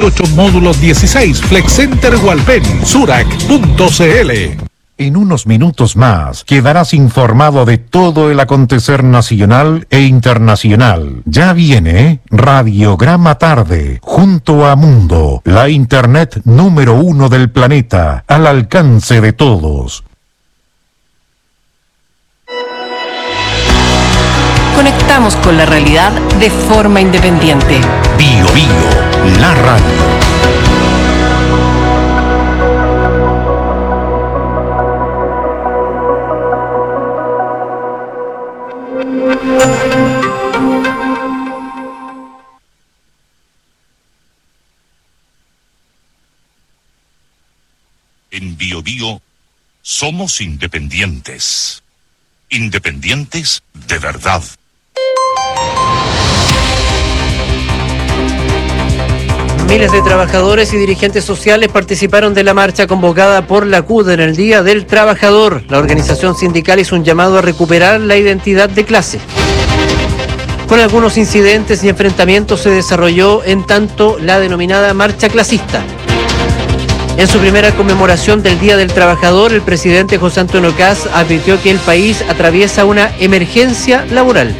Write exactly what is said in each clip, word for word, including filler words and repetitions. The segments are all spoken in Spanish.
ocho módulo dieciséis, Flexcenter Hualpén, surac punto cl. En unos minutos más quedarás informado de todo el acontecer nacional e internacional. Ya viene Radiograma Tarde, junto a Mundo, la internet número uno del planeta, al alcance de todos. Conectamos con la realidad de forma independiente. Bio Bio, la radio. En Bio Bio somos independientes. Independientes de verdad. Miles de trabajadores y dirigentes sociales participaron de la marcha convocada por la C U D en el Día del Trabajador. La organización sindical hizo un llamado a recuperar la identidad de clase. Con algunos incidentes y enfrentamientos se desarrolló en tanto la denominada marcha clasista. En su primera conmemoración del Día del Trabajador, el presidente José Antonio Kast advirtió que el país atraviesa una emergencia laboral.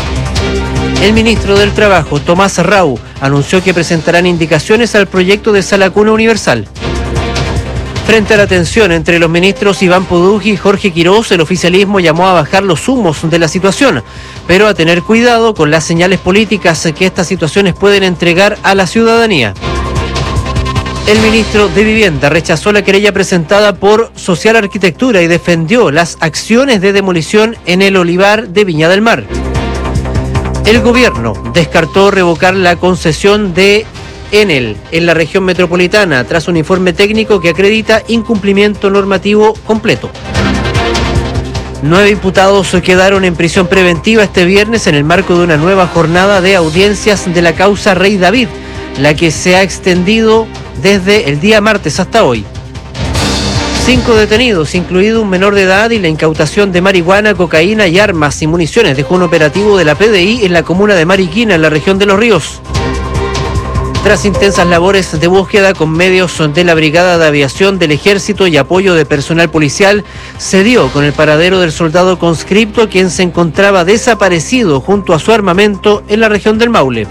El ministro del Trabajo, Tomás Rau, anunció que presentarán indicaciones al proyecto de Sala Cuna Universal. Frente a la tensión entre los ministros Iván Poduggi y Jorge Quirós, el oficialismo llamó a bajar los humos de la situación, pero a tener cuidado con las señales políticas que estas situaciones pueden entregar a la ciudadanía. El ministro de Vivienda rechazó la querella presentada por Social Arquitectura y defendió las acciones de demolición en el olivar de Viña del Mar. El gobierno descartó revocar la concesión de Enel en la región metropolitana tras un informe técnico que acredita incumplimiento normativo completo. Nueve imputados quedaron en prisión preventiva este viernes en el marco de una nueva jornada de audiencias de la causa Rey David, la que se ha extendido desde el día martes hasta hoy. Cinco detenidos, incluido un menor de edad, y la incautación de marihuana, cocaína y armas y municiones dejó un operativo de la P D I en la comuna de Mariquina, en la región de Los Ríos. Tras intensas labores de búsqueda con medios de la Brigada de Aviación del Ejército y apoyo de personal policial, se dio con el paradero del soldado conscripto, quien se encontraba desaparecido junto a su armamento en la región del Maule.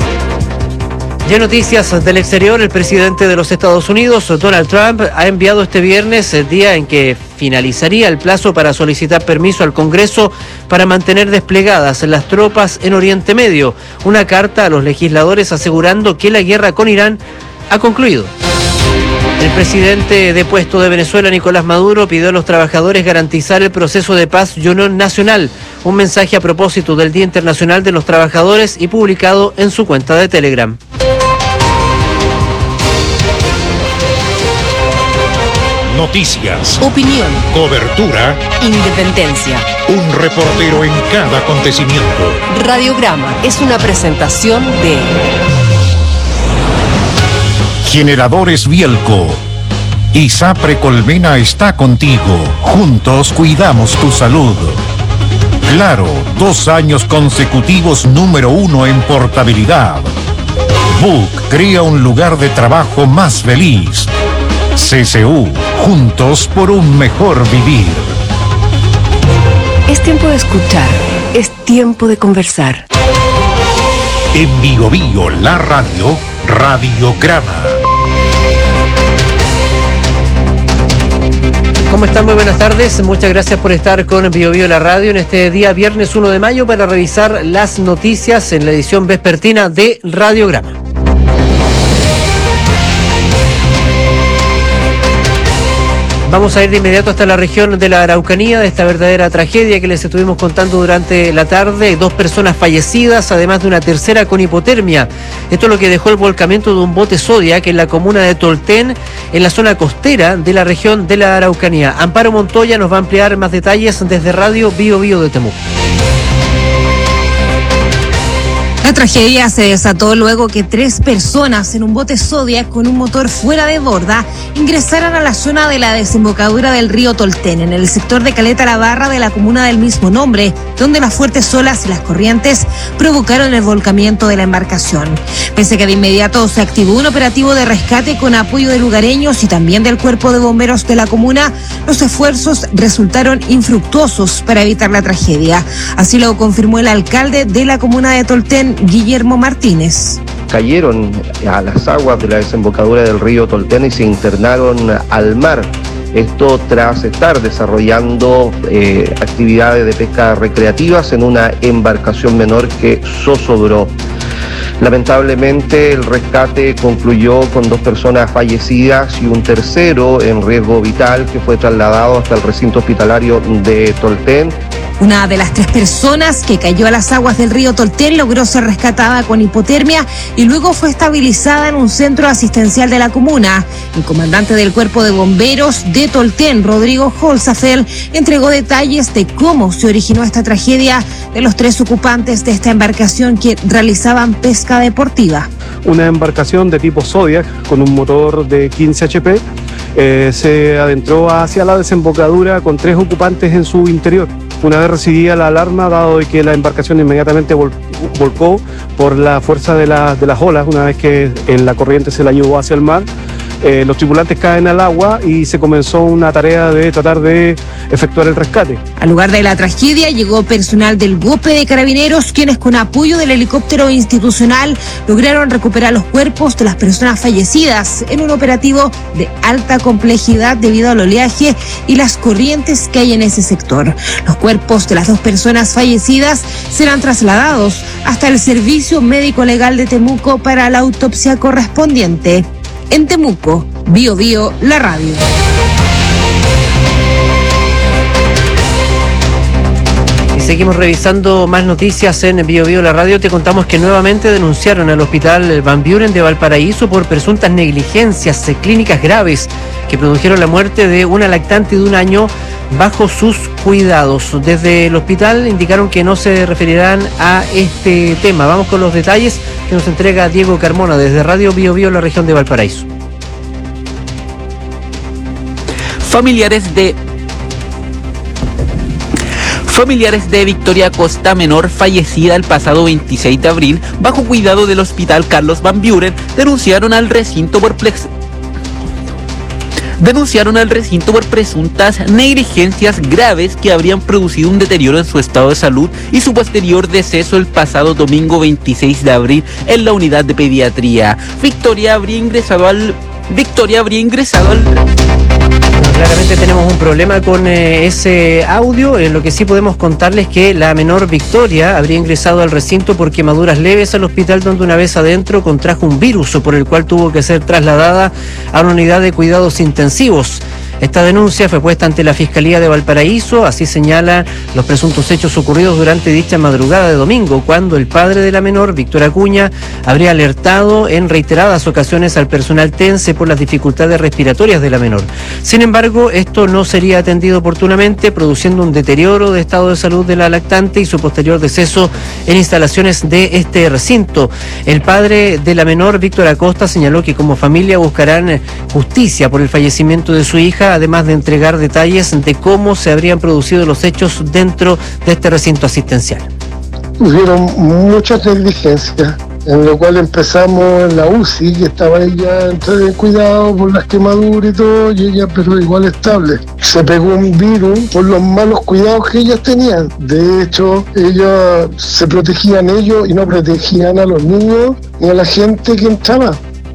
Ya noticias del exterior, el presidente de los Estados Unidos, Donald Trump, ha enviado este viernes, el día en que finalizaría el plazo para solicitar permiso al Congreso para mantener desplegadas las tropas en Oriente Medio, una carta a los legisladores asegurando que la guerra con Irán ha concluido. El presidente depuesto de Venezuela, Nicolás Maduro, pidió a los trabajadores garantizar el proceso de paz y unión nacional, un mensaje a propósito del Día Internacional de los Trabajadores y publicado en su cuenta de Telegram. Noticias, Opinión, cobertura, independencia. un reportero en cada acontecimiento. Radiograma es una presentación de Generadores Bielco. ISAPRE Colmena está contigo. Juntos cuidamos tu salud. Claro, dos años consecutivos número uno en portabilidad. B U C crea un lugar de trabajo más feliz. C C U, juntos por un mejor vivir. Es tiempo de escuchar, es tiempo de conversar. En Bio Bio, la radio, Radiograma. ¿Cómo están? Muy buenas tardes. Muchas gracias por estar con Bio Bio la radio en este día viernes uno de mayo para revisar las noticias en la edición vespertina de Radiograma. Vamos a ir de inmediato hasta la región de la Araucanía, de esta verdadera tragedia que les estuvimos contando durante la tarde. Hay dos personas fallecidas, además de una tercera con hipotermia. Esto es lo que dejó el volcamiento de un bote Zodiac en la comuna de Tolten, en la zona costera de la región de la Araucanía. Amparo Montoya nos va a ampliar más detalles desde Radio Bio Bio de Temuco. La tragedia se desató luego que tres personas en un bote Zodiac con un motor fuera de borda ingresaran a la zona de la desembocadura del río Tolten, en el sector de Caleta La Barra de la comuna del mismo nombre, donde las fuertes olas y las corrientes provocaron el volcamiento de la embarcación. Pese a que de inmediato se activó un operativo de rescate con apoyo de lugareños y también del Cuerpo de Bomberos de la comuna, los esfuerzos resultaron infructuosos para evitar la tragedia. Así lo confirmó el alcalde de la comuna de Tolten, Guillermo Martínez. Cayeron a las aguas de la desembocadura del río Tolten y se internaron al mar. Esto tras estar desarrollando eh, actividades de pesca recreativas en una embarcación menor que zozobró. Lamentablemente el rescate concluyó con dos personas fallecidas y un tercero en riesgo vital que fue trasladado hasta el recinto hospitalario de Tolten. Una de las tres personas que cayó a las aguas del río Tolten logró ser rescatada con hipotermia y luego fue estabilizada en un centro asistencial de la comuna. El comandante del Cuerpo de Bomberos de Tolten, Rodrigo Holzafeld, entregó detalles de cómo se originó esta tragedia de los tres ocupantes de esta embarcación que realizaban pesca deportiva. Una embarcación de tipo Zodiac con un motor de quince hache pe eh, se adentró hacia la desembocadura con tres ocupantes en su interior. Una vez recibida la alarma, dado de que la embarcación inmediatamente vol- volcó por la fuerza de, la, de las olas, una vez que en la corriente se la llevó hacia el mar, eh, los tripulantes caen al agua y se comenzó una tarea de tratar de efectuar el rescate. Al lugar de la tragedia llegó personal del GOPE de Carabineros, quienes con apoyo del helicóptero institucional lograron recuperar los cuerpos de las personas fallecidas en un operativo de alta complejidad debido al oleaje y las corrientes que hay en ese sector. Los cuerpos de las dos personas fallecidas serán trasladados hasta el Servicio Médico Legal de Temuco para la autopsia correspondiente. En Temuco, Bio Bio, la radio. Seguimos revisando más noticias en Bio Bio la radio. Te contamos que nuevamente denunciaron al hospital Van Buren de Valparaíso por presuntas negligencias clínicas graves que produjeron la muerte de una lactante de un año bajo sus cuidados. Desde el hospital indicaron que no se referirán a este tema. Vamos con los detalles que nos entrega Diego Carmona desde Radio Bio Bio, la región de Valparaíso. Familiares de Familiares de Victoria Acosta, menor fallecida el pasado veintiséis de abril, bajo cuidado del Hospital Carlos Van Buren, denunciaron al recinto por plex... denunciaron al recinto por presuntas negligencias graves que habrían producido un deterioro en su estado de salud y su posterior deceso el pasado domingo veintiséis de abril en la unidad de pediatría. Victoria habría ingresado al... Victoria habría ingresado al... Claramente tenemos un problema con eh, ese audio. Eh, lo que sí podemos contarles que la menor Victoria habría ingresado al recinto por quemaduras leves al hospital, donde una vez adentro contrajo un virus por el cual tuvo que ser trasladada a una unidad de cuidados intensivos. Esta denuncia fue puesta ante la Fiscalía de Valparaíso, así señalan los presuntos hechos ocurridos durante dicha madrugada de domingo, cuando el padre de la menor, Víctor Acuña, habría alertado en reiteradas ocasiones al personal tense por las dificultades respiratorias de la menor. Sin embargo, esto no sería atendido oportunamente, produciendo un deterioro de estado de salud de la lactante y su posterior deceso en instalaciones de este recinto. El padre de la menor, Víctor Acosta, señaló que como familia buscarán justicia por el fallecimiento de su hija, además de entregar detalles de cómo se habrían producido los hechos dentro de este recinto asistencial. Hubieron muchas negligencias, en lo cual empezamos en la U C I, que estaba ella en cuidado por las quemaduras y todo, y ella pero igual estable. Se pegó un virus por los malos cuidados que ellas tenían. De hecho, ellos se protegían ellos y no protegían a los niños ni a la gente que entraba.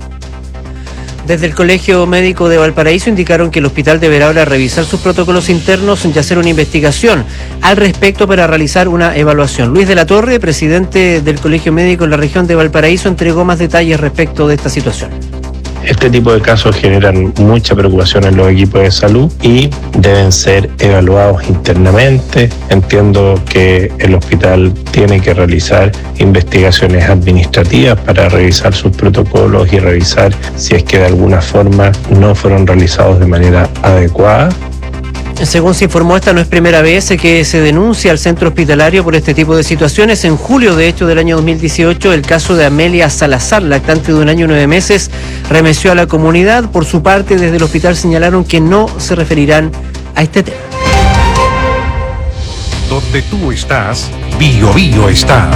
Desde el Colegio Médico de Valparaíso indicaron que el hospital deberá ahora revisar sus protocolos internos y hacer una investigación al respecto para realizar una evaluación. Luis de la Torre, presidente del Colegio Médico en la región de Valparaíso, entregó más detalles respecto de esta situación. Este tipo de casos generan mucha preocupación en los equipos de salud y deben ser evaluados internamente. Entiendo que el hospital tiene que realizar investigaciones administrativas para revisar sus protocolos y revisar si es que de alguna forma no fueron realizados de manera adecuada. Según se informó, esta no es primera vez que se denuncia al centro hospitalario por este tipo de situaciones. En julio, de hecho, del año dos mil dieciocho, el caso de Amelia Salazar, lactante de un año y nueve meses, remeció a la comunidad. Por su parte, desde el hospital señalaron que no se referirán a este tema. Donde tú estás, Bio Bio está.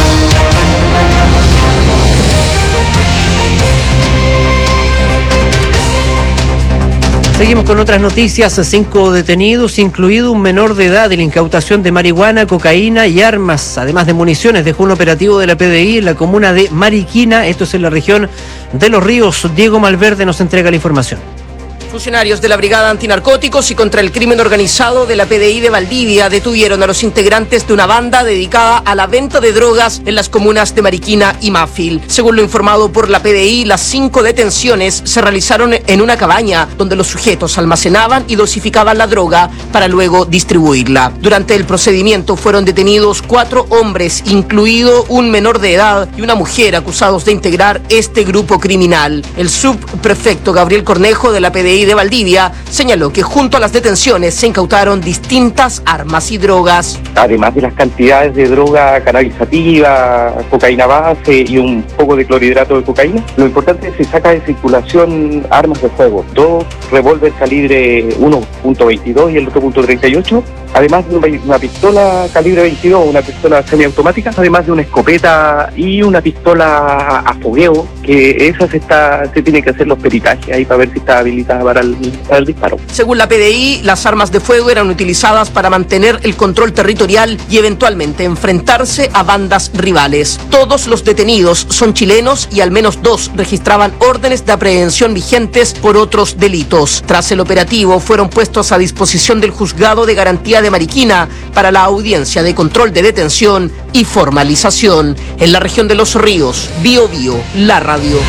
Seguimos con otras noticias. Cinco detenidos, incluido un menor de edad, en la incautación de marihuana, cocaína y armas, además de municiones, dejó un operativo de la P D I en la comuna de Mariquina. Esto es en la región de Los Ríos. Diego Malverde nos entrega la información. Funcionarios de la Brigada Antinarcóticos y contra el Crimen Organizado de la P D I de Valdivia detuvieron a los integrantes de una banda dedicada a la venta de drogas en las comunas de Mariquina y Mafil. Según lo informado por la P D I, las cinco detenciones se realizaron en una cabaña donde los sujetos almacenaban y dosificaban la droga para luego distribuirla. Durante el procedimiento fueron detenidos cuatro hombres, incluido un menor de edad y una mujer, acusados de integrar este grupo criminal. El subprefecto Gabriel Cornejo de la P D I de Valdivia señaló que junto a las detenciones se incautaron distintas armas y drogas. Además de las cantidades de droga cannabisativa, cocaína base y un poco de clorhidrato de cocaína, lo importante es que se saca de circulación armas de fuego, dos revólver calibre uno punto veintidós y el otro punto treinta y ocho, además de una pistola calibre veintidós, una pistola semiautomática, además de una escopeta y una pistola a fogueo, que esa se está se tiene que hacer los peritajes ahí para ver si está habilitada para el, para el disparo. Según la P D I, las armas de fuego eran utilizadas para mantener el control territorial y eventualmente enfrentarse a bandas rivales. Todos los detenidos son chilenos y al menos dos registraban órdenes de aprehensión vigentes por otros delitos. Tras el operativo, fueron puestos a disposición del Juzgado de Garantía de Mariquina para la audiencia de control de detención y formalización. En la región de Los Ríos, Bio Bio, la radio.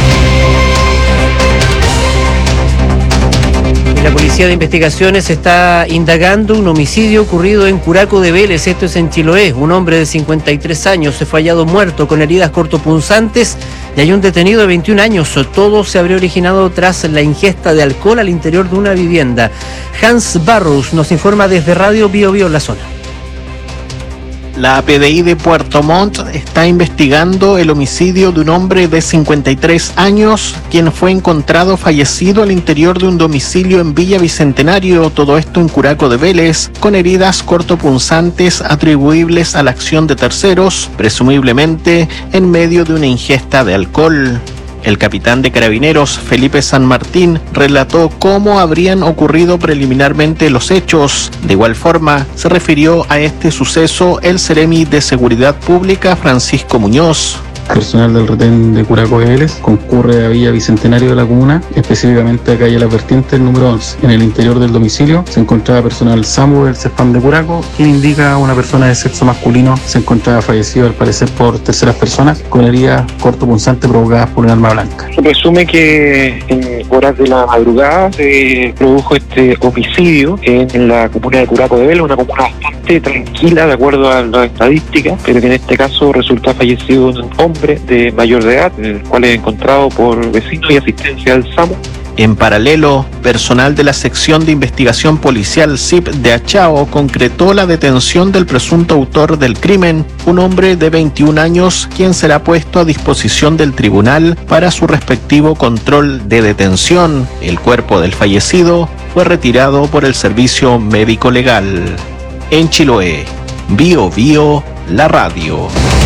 La Policía de Investigaciones está indagando un homicidio ocurrido en Curaco de Vélez, esto es en Chiloé. Un hombre de cincuenta y tres años se fue hallado muerto con heridas cortopunzantes y hay un detenido de veintiún años. Todo se habría originado tras la ingesta de alcohol al interior de una vivienda. Hans Barros nos informa desde Radio Bio Bio en la zona. La P D I de Puerto Montt está investigando el homicidio de un hombre de cincuenta y tres años, quien fue encontrado fallecido al interior de un domicilio en Villa Bicentenario, todo esto en Curaco de Vélez, con heridas cortopunzantes atribuibles a la acción de terceros, presumiblemente en medio de una ingesta de alcohol. El capitán de Carabineros, Felipe San Martín, relató cómo habrían ocurrido preliminarmente los hechos. De igual forma, se refirió a este suceso el Seremi de Seguridad Pública, Francisco Muñoz. Personal del retén de Curaco de Vélez concurre a Villa Bicentenario de la comuna, específicamente a calle Las Vertientes número once. En el interior del domicilio se encontraba personal SAMU del CESPAM de Curaco, quien indica a una persona de sexo masculino se encontraba fallecido al parecer por terceras personas con heridas cortopunzantes provocadas por un arma blanca. Se presume que en horas de la madrugada se produjo este homicidio en la comuna de Curaco de Vélez, una comuna bastante tranquila de acuerdo a las estadísticas, pero que en este caso resulta fallecido un hombre de mayor de edad, el cual es encontrado por vecinos y asistencia al SAMU. En paralelo, personal de la sección de investigación policial S I P de Achao concretó la detención del presunto autor del crimen, un hombre de veintiún años, quien será puesto a disposición del tribunal para su respectivo control de detención. El cuerpo del fallecido fue retirado por el servicio médico legal. En Chiloé, Bio Bio, la radio.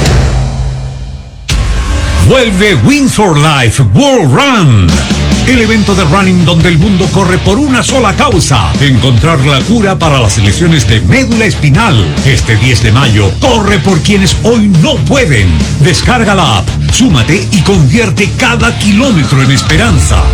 Vuelve Windsor Life World Run, el evento de running donde el mundo corre por una sola causa: encontrar la cura para las lesiones de médula espinal. Este diez de mayo, corre por quienes hoy no pueden. Descarga la app, súmate y convierte cada kilómetro en esperanza.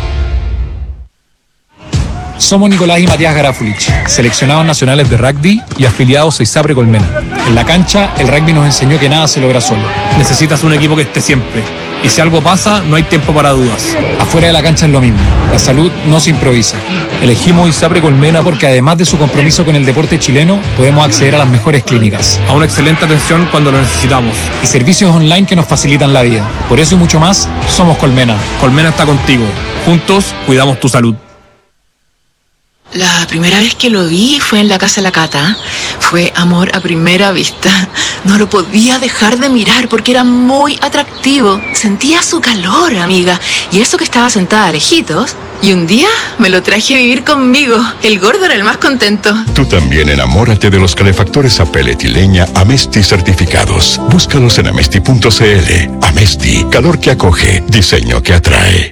Somos Nicolás y Matías Garafulich, seleccionados nacionales de rugby y afiliados a ISAPRE Colmena. En la cancha, el rugby nos enseñó que nada se logra solo. Necesitas un equipo que esté siempre. Y si algo pasa, no hay tiempo para dudas. Afuera de la cancha es lo mismo. La salud no se improvisa. Elegimos ISAPRE Colmena porque además de su compromiso con el deporte chileno, podemos acceder a las mejores clínicas, a una excelente atención cuando lo necesitamos y servicios online que nos facilitan la vida. Por eso y mucho más, somos Colmena. Colmena está contigo. Juntos, cuidamos tu salud. La primera vez que lo vi fue en la casa de la Cata. Fue amor a primera vista. No lo podía dejar de mirar porque era muy atractivo. Sentía su calor, amiga. Y eso que estaba sentada a lejitos. Y un día me lo traje a vivir conmigo. El gordo era el más contento. Tú también enamórate de los calefactores a pellet y leña Amesti certificados. Búscalos en amesti punto cl. Amesti, calor que acoge, diseño que atrae.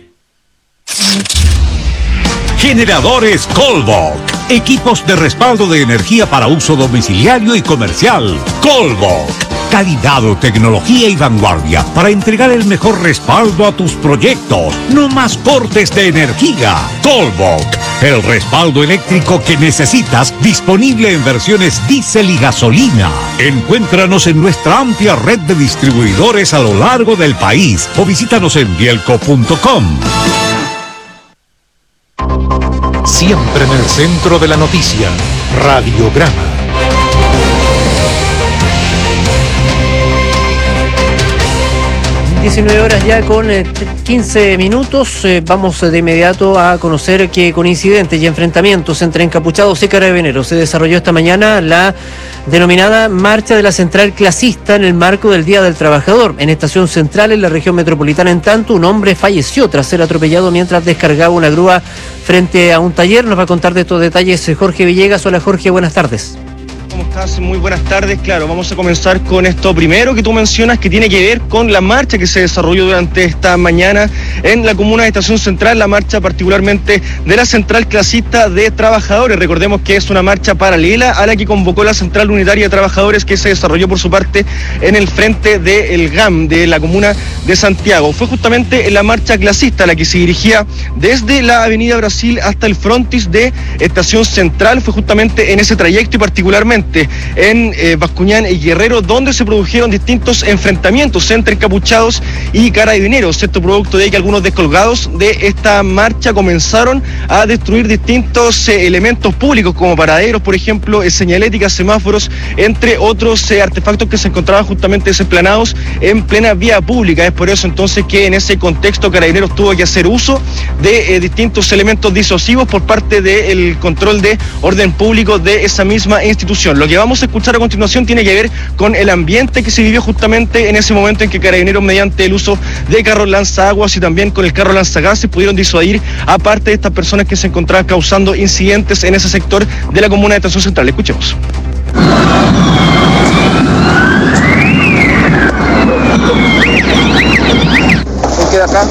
Generadores Colbok. Equipos de respaldo de energía para uso domiciliario y comercial. Colbok. Calidad, tecnología y vanguardia para entregar el mejor respaldo a tus proyectos. No más cortes de energía. Colbok. El respaldo eléctrico que necesitas, disponible en versiones diésel y gasolina. Encuéntranos en nuestra amplia red de distribuidores a lo largo del país o visítanos en bielco punto com. Siempre en el centro de la noticia, Radiograma. diecinueve horas ya con eh, quince minutos. Eh, vamos de inmediato a conocer que con incidentes y enfrentamientos entre encapuchados y carabineros se desarrolló esta mañana la denominada Marcha de la Central Clasista en el marco del Día del Trabajador. En Estación Central, en la región metropolitana, en tanto, un hombre falleció tras ser atropellado mientras descargaba una grúa frente a un taller. Nos va a contar de estos detalles Jorge Villegas. Hola Jorge, buenas tardes. ¿Cómo estás? Muy buenas tardes. Claro, vamos a comenzar con esto primero que tú mencionas, que tiene que ver con la marcha que se desarrolló durante esta mañana en la comuna de Estación Central, la marcha particularmente de la Central Clasista de Trabajadores. Recordemos que es una marcha paralela a la que convocó la Central Unitaria de Trabajadores, que se desarrolló por su parte en el frente del G A M de la comuna de Santiago. Fue justamente la marcha clasista la que se dirigía desde la Avenida Brasil hasta el frontis de Estación Central. Fue justamente en ese trayecto y particularmente en eh, Bascuñán y Guerrero, donde se produjeron distintos enfrentamientos entre encapuchados y carabineros. Esto producto de que algunos descolgados de esta marcha comenzaron a destruir distintos eh, elementos públicos, como paraderos, por ejemplo, eh, señaléticas, semáforos, entre otros eh, artefactos que se encontraban justamente desplanados en plena vía pública. Es por eso entonces que en ese contexto Carabineros tuvo que hacer uso de eh, distintos elementos disuasivos por parte del control de orden público de esa misma institución. Lo que vamos a escuchar a continuación tiene que ver con el ambiente que se vivió justamente en ese momento en que Carabineros, mediante el uso de carros lanzaguas y también con el carro lanzagases, pudieron disuadir a parte de estas personas que se encontraban causando incidentes en ese sector de la comuna de Estación Central. Escuchemos. ¿Qué queda acá?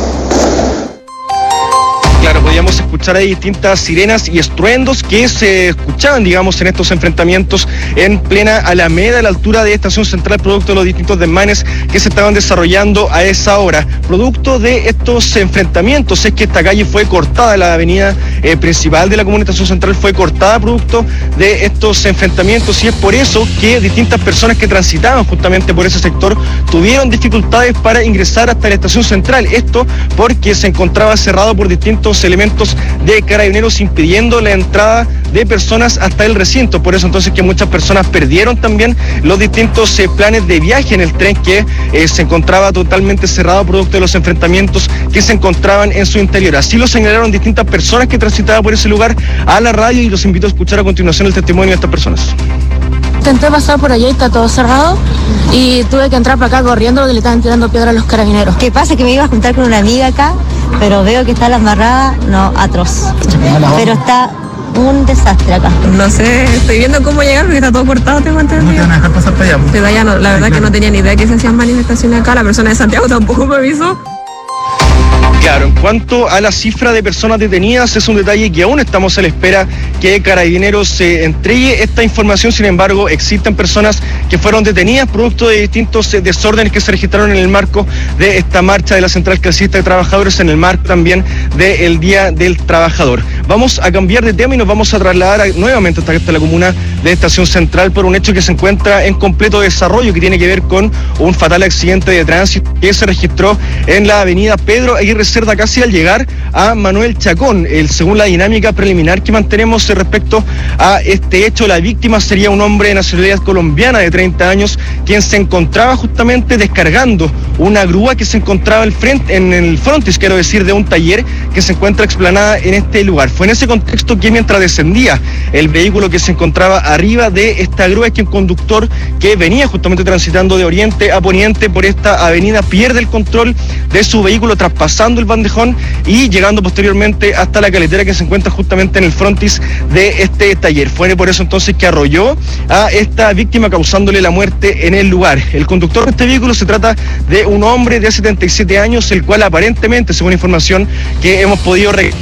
Claro, podíamos escuchar ahí distintas sirenas y estruendos que se escuchaban, digamos, en estos enfrentamientos en plena Alameda, a la altura de Estación Central, producto de los distintos desmanes que se estaban desarrollando a esa hora. Producto de estos enfrentamientos es que esta calle fue cortada, la avenida eh, principal de la comuna de Estación Central fue cortada producto de estos enfrentamientos, y es por eso que distintas personas que transitaban justamente por ese sector tuvieron dificultades para ingresar hasta la Estación Central. Esto porque se encontraba cerrado por distintos elementos de Carabineros impidiendo la entrada de personas hasta el recinto. Por eso entonces que muchas personas perdieron también los distintos eh, planes de viaje en el tren, que eh, se encontraba totalmente cerrado producto de los enfrentamientos que se encontraban en su interior. Así lo señalaron distintas personas que transitaban por ese lugar a la radio, y los invito a escuchar a continuación el testimonio de estas personas. Intenté pasar por allá y está todo cerrado, y tuve que entrar para acá corriendo porque le estaban tirando piedra a los carabineros. ¿Qué pasa? Que me iba a juntar con una amiga acá, pero veo que está la embarrada, no, atroz. Pero está un desastre acá. No sé, estoy viendo cómo llegar porque está todo cortado, tengo entendido. ¿No te van a dejar pasar para allá? Desde allá no, la verdad que no tenía ni idea que se hacían manifestaciones acá, la persona de Santiago tampoco me avisó. Claro, en cuanto a la cifra de personas detenidas, es un detalle que aún estamos a la espera que Carabineros se eh, entregue esta información. Sin embargo, existen personas que fueron detenidas producto de distintos eh, desórdenes que se registraron en el marco de esta marcha de la Central Clasista de Trabajadores, en el marco también del Día del Trabajador. Vamos a cambiar de tema y nos vamos a trasladar a, nuevamente hasta, hasta la comuna de Estación Central por un hecho que se encuentra en completo desarrollo, que tiene que ver con un fatal accidente de tránsito que se registró en la avenida Pedro Aguirre Cerda, casi al llegar a Manuel Chacón. El, según la dinámica preliminar que mantenemos respecto a este hecho, la víctima sería un hombre de nacionalidad colombiana de treinta años, quien se encontraba justamente descargando una grúa que se encontraba el frente, en el frontis, quiero decir, de un taller que se encuentra explanada en este lugar. Fue en ese contexto que mientras descendía el vehículo que se encontraba arriba de esta grúa, es que un conductor que venía justamente transitando de oriente a poniente por esta avenida pierde el control de su vehículo, traspasando el bandejón y llegando posteriormente hasta la caletera que se encuentra justamente en el frontis de este taller. Fue por eso entonces que arrolló a esta víctima, causándole la muerte en el lugar. El conductor de este vehículo se trata de un hombre de setenta y siete años, el cual aparentemente, según información que hemos podido recabar,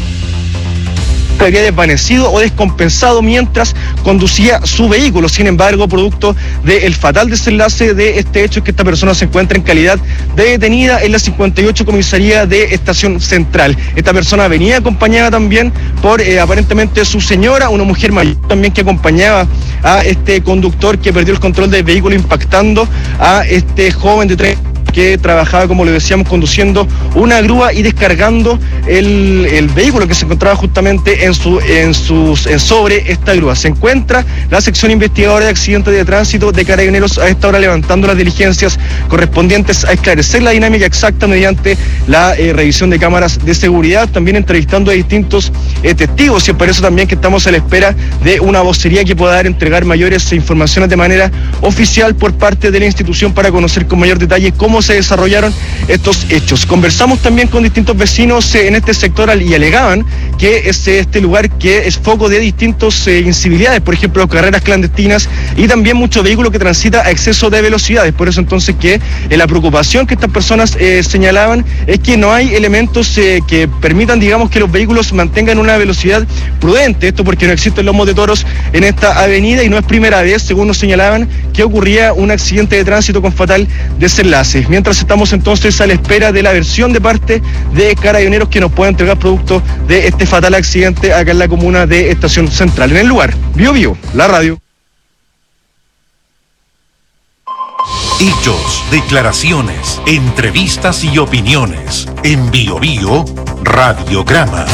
había desvanecido o descompensado mientras conducía su vehículo. Sin embargo, producto del fatal desenlace de este hecho, es que esta persona se encuentra en calidad de detenida en la cincuenta y ocho comisaría de Estación Central. Esta persona venía acompañada también por eh, aparentemente su señora, una mujer mayor también que acompañaba a este conductor que perdió el control del vehículo, impactando a este joven de treinta que trabajaba, como le decíamos, conduciendo una grúa y descargando el, el vehículo que se encontraba justamente en su en sus en sobre esta grúa. Se encuentra la sección investigadora de accidentes de tránsito de Carabineros a esta hora levantando las diligencias correspondientes a esclarecer la dinámica exacta mediante la eh, revisión de cámaras de seguridad, también entrevistando a distintos eh, testigos, y es por eso también que estamos a la espera de una vocería que pueda dar entregar mayores informaciones de manera oficial por parte de la institución para conocer con mayor detalle cómo se desarrollaron estos hechos. Conversamos también con distintos vecinos eh, en este sector y alegaban que es este lugar que es foco de distintos eh, incivilidades, por ejemplo, carreras clandestinas y también mucho vehículo que transita a exceso de velocidades. Por eso entonces que eh, la preocupación que estas personas eh, señalaban es que no hay elementos eh, que permitan, digamos, que los vehículos mantengan una velocidad prudente. Esto porque no existen lomos de toros en esta avenida y no es primera vez, según nos señalaban, que ocurría un accidente de tránsito con fatal desenlace. Mientras estamos entonces a la espera de la versión de parte de Carabineros que nos pueda entregar producto de este fatal accidente acá en la comuna de Estación Central. En el lugar, Bio Bio, la radio. Hechos, declaraciones, entrevistas y opiniones. En Bio Bio, Radiograma.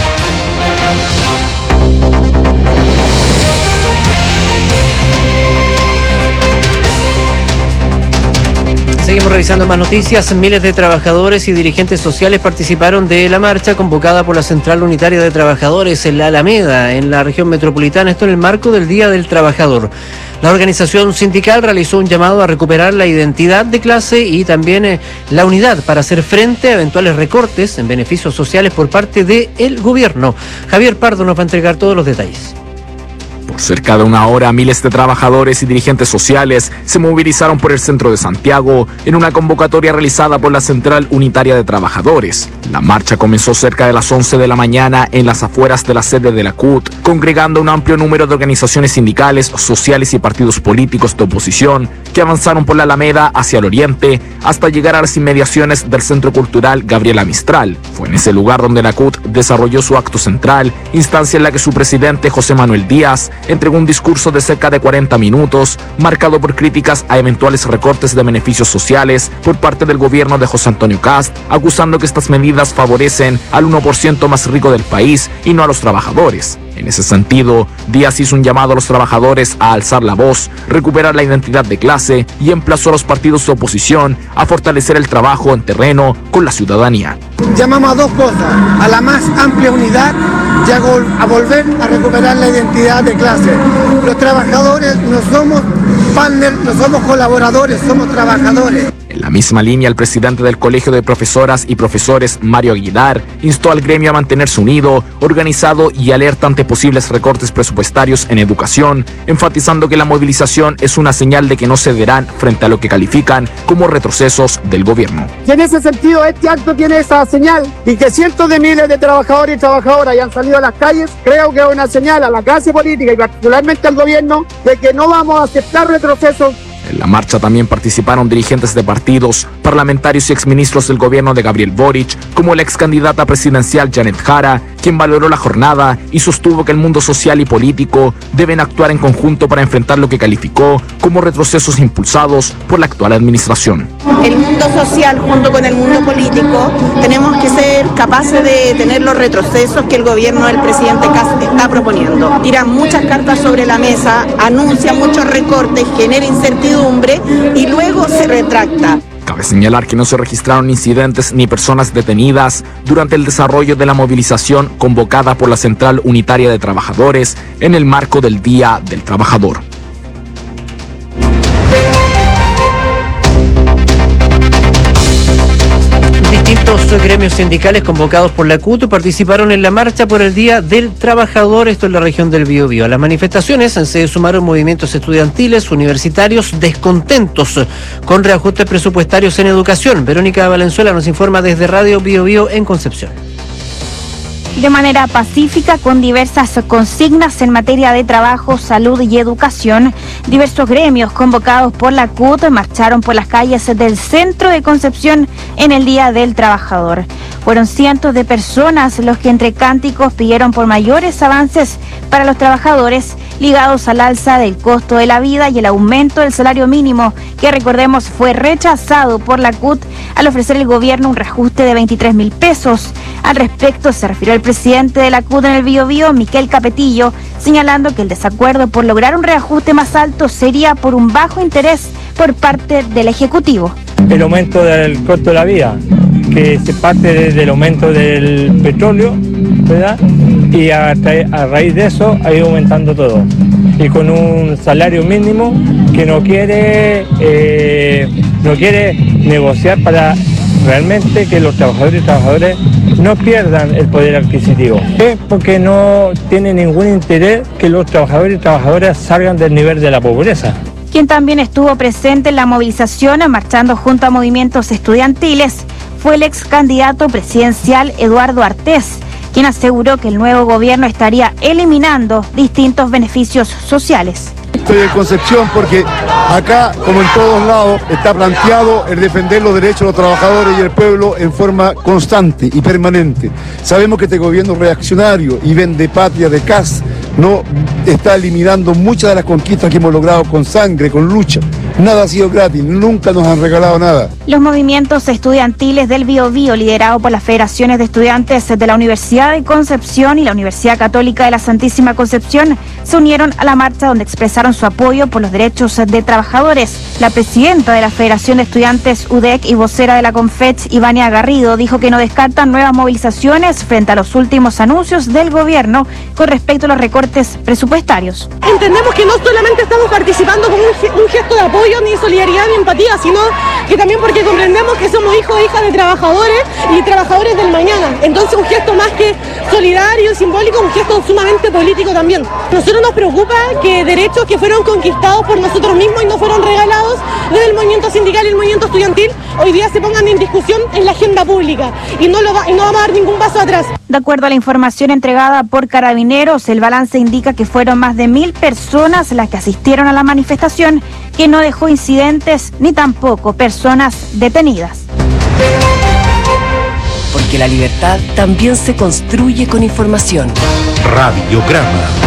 Seguimos revisando más noticias. Miles de trabajadores y dirigentes sociales participaron de la marcha convocada por la Central Unitaria de Trabajadores en la Alameda, en la región metropolitana, esto en el marco del Día del Trabajador. La organización sindical realizó un llamado a recuperar la identidad de clase y también eh, la unidad para hacer frente a eventuales recortes en beneficios sociales por parte del gobierno. Javier Pardo nos va a entregar todos los detalles. Por cerca de una hora, miles de trabajadores y dirigentes sociales se movilizaron por el centro de Santiago en una convocatoria realizada por la Central Unitaria de Trabajadores. La marcha comenzó cerca de las once de la mañana en las afueras de la sede de la C U T, congregando un amplio número de organizaciones sindicales, sociales y partidos políticos de oposición que avanzaron por la Alameda hacia el oriente hasta llegar a las inmediaciones del Centro Cultural Gabriela Mistral. Fue en ese lugar donde la C U T desarrolló su acto central, instancia en la que su presidente José Manuel Díaz entregó un discurso de cerca de cuarenta minutos, marcado por críticas a eventuales recortes de beneficios sociales por parte del gobierno de José Antonio Kast, acusando que estas medidas favorecen al uno por ciento más rico del país y no a los trabajadores. En ese sentido, Díaz hizo un llamado a los trabajadores a alzar la voz, recuperar la identidad de clase y emplazó a los partidos de oposición a fortalecer el trabajo en terreno con la ciudadanía. Llamamos a dos cosas, a la más amplia unidad y a, gol, a volver a recuperar la identidad de clase. Los trabajadores no somos partners, no somos colaboradores, somos trabajadores. En la misma línea, el presidente del Colegio de Profesoras y Profesores, Mario Aguilar, instó al gremio a mantenerse unido, organizado y alerta ante posibles recortes presupuestarios en educación, enfatizando que la movilización es una señal de que no cederán frente a lo que califican como retrocesos del gobierno. Y en ese sentido, este acto tiene esa señal, y que cientos de miles de trabajadores y trabajadoras hayan salido a las calles, creo que es una señal a la clase política y particularmente al gobierno de que no vamos a aceptar retrocesos. En la marcha también participaron dirigentes de partidos, parlamentarios y exministros del gobierno de Gabriel Boric, como la ex candidata presidencial Janet Jara, quien valoró la jornada y sostuvo que el mundo social y político deben actuar en conjunto para enfrentar lo que calificó como retrocesos impulsados por la actual administración. El mundo social junto con el mundo político tenemos que ser capaces de tener los retrocesos que el gobierno del presidente Kast está proponiendo. Tira muchas cartas sobre la mesa, anuncia muchos recortes, genera incertidumbre y luego se retracta. Cabe Cabe señalar que no se registraron incidentes ni personas detenidas durante el desarrollo de la movilización convocada por la Central Unitaria de Trabajadores en el marco del Día del Trabajador. Distintos gremios sindicales convocados por la C U T participaron en la marcha por el Día del Trabajador, esto en la región del Biobío. A las manifestaciones se sumaron movimientos estudiantiles, universitarios, descontentos con reajustes presupuestarios en educación. Verónica Valenzuela nos informa desde Radio Biobío en Concepción. De manera pacífica, con diversas consignas en materia de trabajo, salud y educación, diversos gremios convocados por la C U T marcharon por las calles del centro de Concepción en el Día del Trabajador. Fueron cientos de personas los que entre cánticos pidieron por mayores avances para los trabajadores ligados al alza del costo de la vida y el aumento del salario mínimo, que recordemos fue rechazado por la C U T al ofrecer el gobierno un reajuste de veintitrés mil pesos. Al respecto se refirió el presidente de la C U T en el Biobío, Miquel Capetillo, señalando que el desacuerdo por lograr un reajuste más alto sería por un bajo interés por parte del Ejecutivo. El aumento del costo de la vida, que se parte desde el aumento del petróleo, ¿verdad? Y a, a raíz de eso ha ido aumentando todo. Y con un salario mínimo que no quiere, eh, no quiere negociar para realmente que los trabajadores y trabajadoras no pierdan el poder adquisitivo. ¿Qué? Porque no tiene ningún interés que los trabajadores y trabajadoras salgan del nivel de la pobreza. Quien también estuvo presente en la movilización, marchando junto a movimientos estudiantiles, fue el ex candidato presidencial Eduardo Artés, quien aseguró que el nuevo gobierno estaría eliminando distintos beneficios sociales. Estoy en Concepción porque acá, como en todos lados, está planteado el defender los derechos de los trabajadores y el pueblo en forma constante y permanente. Sabemos que este gobierno reaccionario y vende patria de C A S no está eliminando muchas de las conquistas que hemos logrado con sangre, con lucha. Nada ha sido gratis, nunca nos han regalado nada. Los movimientos estudiantiles del Biobío, liderados por las federaciones de estudiantes de la Universidad de Concepción y la Universidad Católica de la Santísima Concepción, se unieron a la marcha donde expresaron su apoyo por los derechos de trabajadores. La presidenta de la Federación de Estudiantes U D E C y vocera de la CONFECH, Ivania Garrido, dijo que no descartan nuevas movilizaciones frente a los últimos anuncios del gobierno con respecto a los recortes presupuestarios. Entendemos que no solamente estamos participando como un, un gesto de apoyo, ni solidaridad, ni empatía, sino que también porque comprendemos que somos hijos e hijas de trabajadores y trabajadores del mañana. Entonces un gesto más que solidario y simbólico, un gesto sumamente político también. A nosotros nos preocupa que derechos que fueron conquistados por nosotros mismos y no fueron regalados desde el movimiento sindical y el movimiento estudiantil, hoy día se pongan en discusión en la agenda pública y no, lo va, y no vamos a dar ningún paso atrás. De acuerdo a la información entregada por Carabineros, el balance indica que fueron más de mil personas las que asistieron a la manifestación, que no dejó incidentes ni tampoco personas detenidas. Porque la libertad también se construye con información. Radiograma.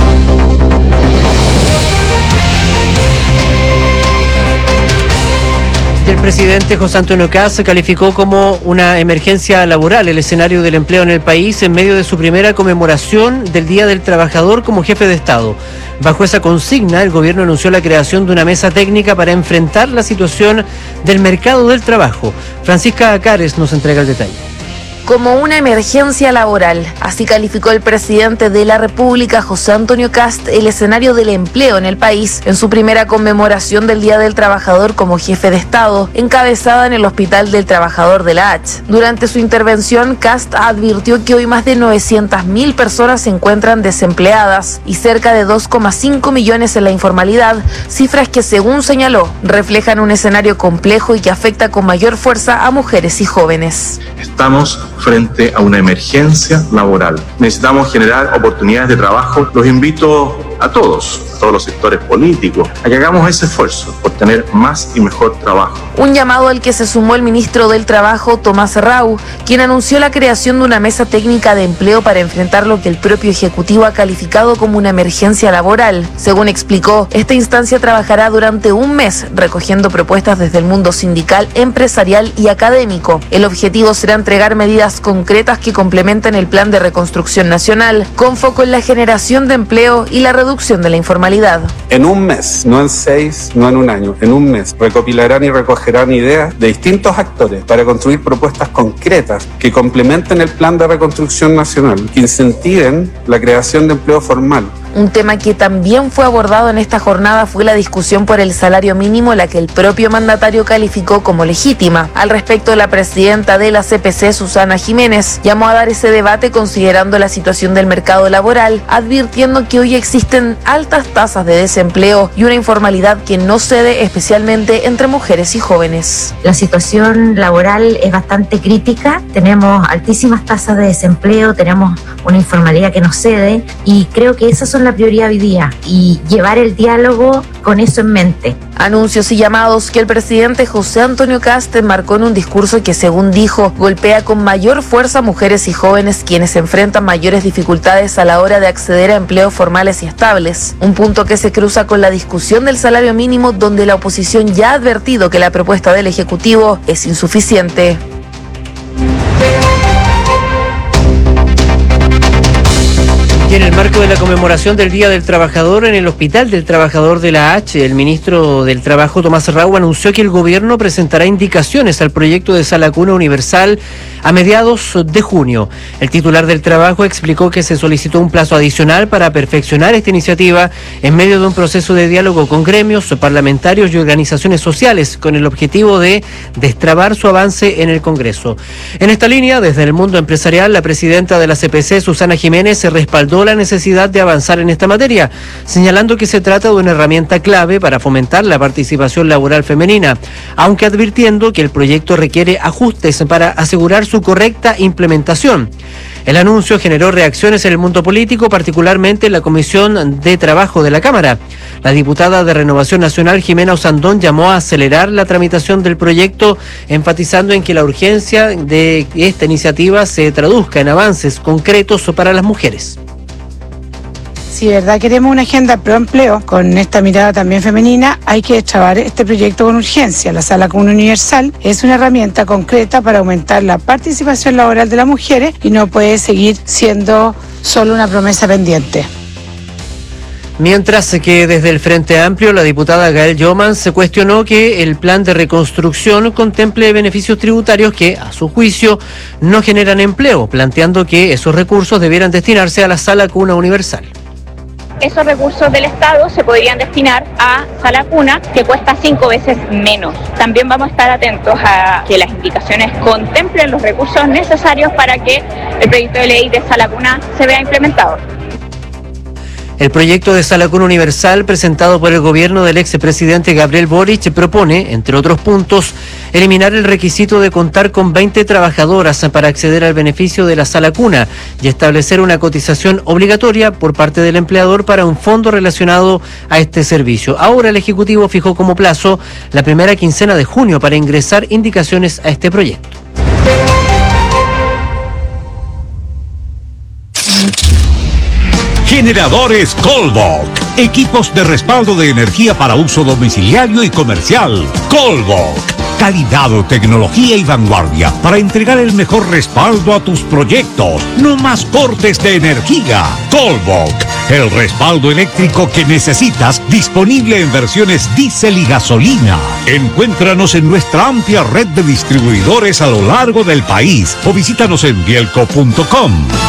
El presidente José Antonio Kast calificó como una emergencia laboral el escenario del empleo en el país en medio de su primera conmemoración del Día del Trabajador como jefe de Estado. Bajo esa consigna, el gobierno anunció la creación de una mesa técnica para enfrentar la situación del mercado del trabajo. Francisca Cares nos entrega el detalle. Como una emergencia laboral. Así calificó el presidente de la República, José Antonio Kast, el escenario del empleo en el país en su primera conmemoración del Día del Trabajador como jefe de Estado, encabezada en el Hospital del Trabajador de la H. Durante su intervención, Kast advirtió que hoy más de novecientas mil personas se encuentran desempleadas y cerca de dos coma cinco millones en la informalidad, cifras que, según señaló, reflejan un escenario complejo y que afecta con mayor fuerza a mujeres y jóvenes. Estamos frente a una emergencia laboral. Necesitamos generar oportunidades de trabajo. Los invito a todos, a todos los sectores políticos, a que hagamos ese esfuerzo por tener más y mejor trabajo. Un llamado al que se sumó el ministro del Trabajo, Tomás Rau, quien anunció la creación de una mesa técnica de empleo para enfrentar lo que el propio Ejecutivo ha calificado como una emergencia laboral. Según explicó, esta instancia trabajará durante un mes recogiendo propuestas desde el mundo sindical, empresarial y académico. El objetivo será entregar medidas concretas que complementen el Plan de Reconstrucción Nacional, con foco en la generación de empleo y la reducción reducción de la informalidad. En un mes, no en seis, no en un año, en un mes, recopilarán y recogerán ideas de distintos actores para construir propuestas concretas que complementen el Plan de Reconstrucción Nacional, que incentiven la creación de empleo formal. Un tema que también fue abordado en esta jornada fue la discusión por el salario mínimo, la que el propio mandatario calificó como legítima. Al respecto, la presidenta de la C P C, Susana Jiménez, llamó a dar ese debate considerando la situación del mercado laboral, advirtiendo que hoy existen altas tasas de desempleo y una informalidad que no cede, especialmente entre mujeres y jóvenes. La situación laboral es bastante crítica, tenemos altísimas tasas de desempleo, tenemos una informalidad que no cede y creo que esas son la prioridad hoy día y llevar el diálogo con eso en mente. Anuncios y llamados que el presidente José Antonio Kast enmarcó en un discurso que, según dijo, golpea con mayor fuerza a mujeres y jóvenes quienes enfrentan mayores dificultades a la hora de acceder a empleos formales y estables. Un punto que se cruza con la discusión del salario mínimo, donde la oposición ya ha advertido que la propuesta del Ejecutivo es insuficiente. Y en el marco de la conmemoración del Día del Trabajador en el Hospital del Trabajador de la H, el ministro del Trabajo, Tomás Raúl, anunció que el gobierno presentará indicaciones al proyecto de sala cuna universal a mediados de junio. El titular del Trabajo explicó que se solicitó un plazo adicional para perfeccionar esta iniciativa en medio de un proceso de diálogo con gremios, parlamentarios y organizaciones sociales, con el objetivo de destrabar su avance en el Congreso. En esta línea, desde el mundo empresarial, la presidenta de la C P C, Susana Jiménez, se respaldó la necesidad de avanzar en esta materia, señalando que se trata de una herramienta clave para fomentar la participación laboral femenina, aunque advirtiendo que el proyecto requiere ajustes para asegurar su correcta implementación. El anuncio generó reacciones en el mundo político, particularmente en la Comisión de Trabajo de la Cámara. La diputada de Renovación Nacional, Jimena Osandón, llamó a acelerar la tramitación del proyecto, enfatizando en que la urgencia de que esta iniciativa se traduzca en avances concretos para las mujeres. Si de verdad queremos una agenda pro empleo con esta mirada también femenina, hay que destrabar este proyecto con urgencia. La Sala Cuna Universal es una herramienta concreta para aumentar la participación laboral de las mujeres y no puede seguir siendo solo una promesa pendiente. Mientras que desde el Frente Amplio, la diputada Gael Yoman se cuestionó que el plan de reconstrucción contemple beneficios tributarios que, a su juicio, no generan empleo, planteando que esos recursos debieran destinarse a la Sala Cuna Universal. Esos recursos del Estado se podrían destinar a Sala Cuna, que cuesta cinco veces menos. También vamos a estar atentos a que las indicaciones contemplen los recursos necesarios para que el proyecto de ley de Sala Cuna se vea implementado. El proyecto de Sala Cuna Universal presentado por el gobierno del expresidente Gabriel Boric propone, entre otros puntos, eliminar el requisito de contar con veinte trabajadoras para acceder al beneficio de la Sala Cuna y establecer una cotización obligatoria por parte del empleador para un fondo relacionado a este servicio. Ahora el Ejecutivo fijó como plazo la primera quincena de junio para ingresar indicaciones a este proyecto. Generadores Colbach, equipos de respaldo de energía para uso domiciliario y comercial. Colbach, calidad, tecnología y vanguardia para entregar el mejor respaldo a tus proyectos. No más cortes de energía. Colbach, el respaldo eléctrico que necesitas, disponible en versiones diésel y gasolina. Encuéntranos en nuestra amplia red de distribuidores a lo largo del país o visítanos en bielco punto com.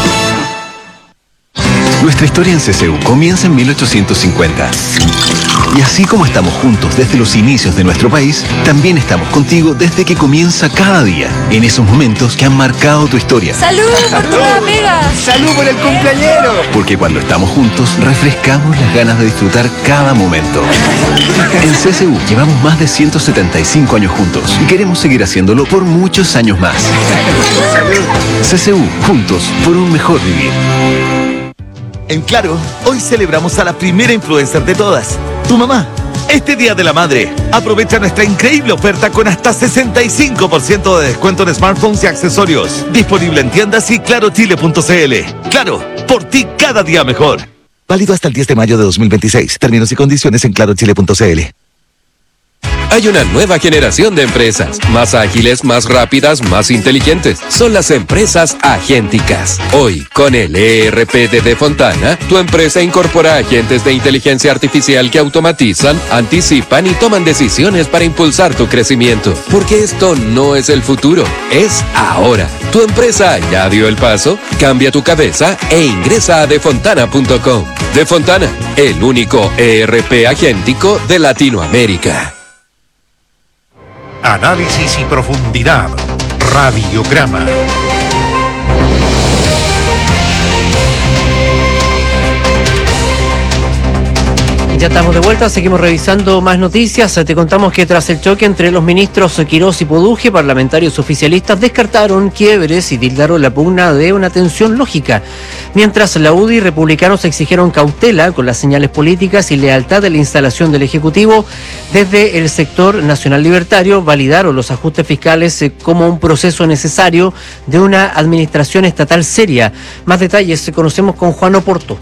Nuestra historia en C C U comienza en mil ochocientos cincuenta. Y así como estamos juntos desde los inicios de nuestro país, también estamos contigo desde que comienza cada día, en esos momentos que han marcado tu historia. ¡Salud por tu nueva pega! ¡Salud por el cumpleañero! Porque cuando estamos juntos, refrescamos las ganas de disfrutar cada momento. En C C U llevamos más de ciento setenta y cinco años juntos y queremos seguir haciéndolo por muchos años más. C C U, juntos por un mejor vivir. En Claro, hoy celebramos a la primera influencer de todas, tu mamá. Este Día de la Madre, aprovecha nuestra increíble oferta con hasta sesenta y cinco por ciento de descuento en smartphones y accesorios. Disponible en tiendas y claro chile punto c l. Claro, por ti cada día mejor. Válido hasta el diez de mayo de dos mil veintiséis. Términos y condiciones en claro chile punto c l. Hay una nueva generación de empresas, más ágiles, más rápidas, más inteligentes. Son las empresas agénticas. Hoy, con el E R P de Defontana, tu empresa incorpora agentes de inteligencia artificial que automatizan, anticipan y toman decisiones para impulsar tu crecimiento. Porque esto no es el futuro, es ahora. ¿Tu empresa ya dio el paso? Cambia tu cabeza e ingresa a defontana punto com. Defontana, el único E R P agéntico de Latinoamérica. Análisis y profundidad. Radiograma. Ya estamos de vuelta, seguimos revisando más noticias. Te contamos que tras el choque entre los ministros Quirós y Poduje, parlamentarios oficialistas descartaron quiebres y tildaron la pugna de una tensión lógica. Mientras la U D I y republicanos exigieron cautela con las señales políticas y lealtad de la instalación del Ejecutivo, desde el sector nacional libertario validaron los ajustes fiscales como un proceso necesario de una administración estatal seria. Más detalles conocemos con Juan Oporto.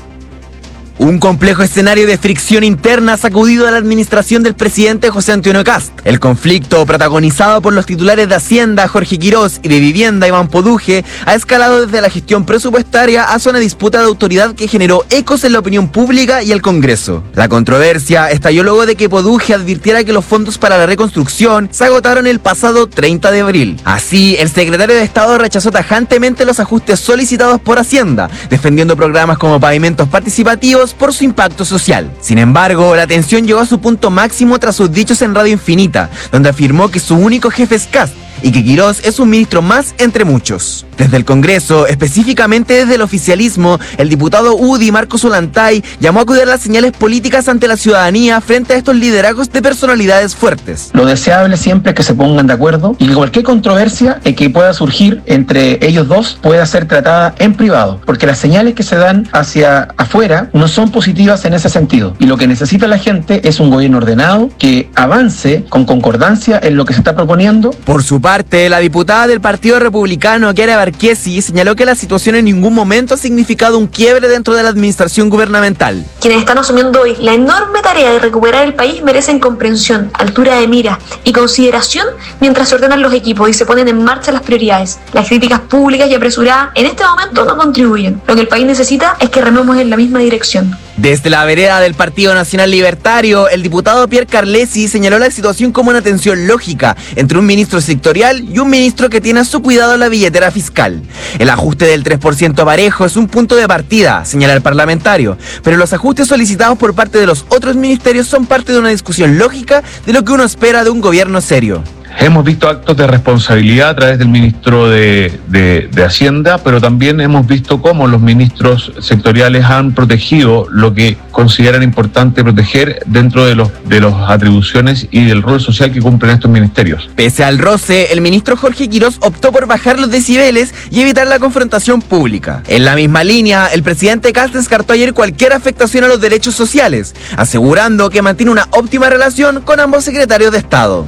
Un complejo escenario de fricción interna ha sacudido a la administración del presidente José Antonio Kast. El conflicto, protagonizado por los titulares de Hacienda, Jorge Quirós, y de Vivienda, Iván Poduje, ha escalado desde la gestión presupuestaria hasta una disputa de autoridad que generó ecos en la opinión pública y el Congreso. La controversia estalló luego de que Poduje advirtiera que los fondos para la reconstrucción se agotaron el pasado treinta de abril. Así, el secretario de Estado rechazó tajantemente los ajustes solicitados por Hacienda, defendiendo programas como pavimentos participativos por su impacto social. Sin embargo, la tensión llegó a su punto máximo tras sus dichos en Radio Infinita, donde afirmó que su único jefe es Kast y que Quirós es un ministro más entre muchos. Desde el Congreso, específicamente desde el oficialismo, el diputado U D I Marcos Ollantay llamó a cuidar las señales políticas ante la ciudadanía frente a estos liderazgos de personalidades fuertes. Lo deseable siempre es que se pongan de acuerdo y que cualquier controversia que pueda surgir entre ellos dos pueda ser tratada en privado, porque las señales que se dan hacia afuera no son positivas en ese sentido, y lo que necesita la gente es un gobierno ordenado que avance con concordancia en lo que se está proponiendo. Por su parte, la diputada del Partido Republicano, Chiara Barquesi, señaló que la situación en ningún momento ha significado un quiebre dentro de la administración gubernamental. Quienes están asumiendo hoy la enorme tarea de recuperar el país merecen comprensión, altura de mira y consideración mientras se ordenan los equipos y se ponen en marcha las prioridades. Las críticas públicas y apresuradas en este momento no contribuyen. Lo que el país necesita es que rememos en la misma dirección. Desde la vereda del Partido Nacional Libertario, el diputado Pierre Carlesi señaló la situación como una tensión lógica entre un ministro sectorial y un ministro que tiene a su cuidado la billetera fiscal. El ajuste del tres por ciento parejo es un punto de partida, señala el parlamentario, pero los ajustes solicitados por parte de los otros ministerios son parte de una discusión lógica de lo que uno espera de un gobierno serio. Hemos visto actos de responsabilidad a través del ministro de, de, de Hacienda, pero también hemos visto cómo los ministros sectoriales han protegido lo que consideran importante proteger dentro de los de las atribuciones y del rol social que cumplen estos ministerios. Pese al roce, el ministro Jorge Quirós optó por bajar los decibeles y evitar la confrontación pública. En la misma línea, el presidente Kast descartó ayer cualquier afectación a los derechos sociales, asegurando que mantiene una óptima relación con ambos secretarios de Estado.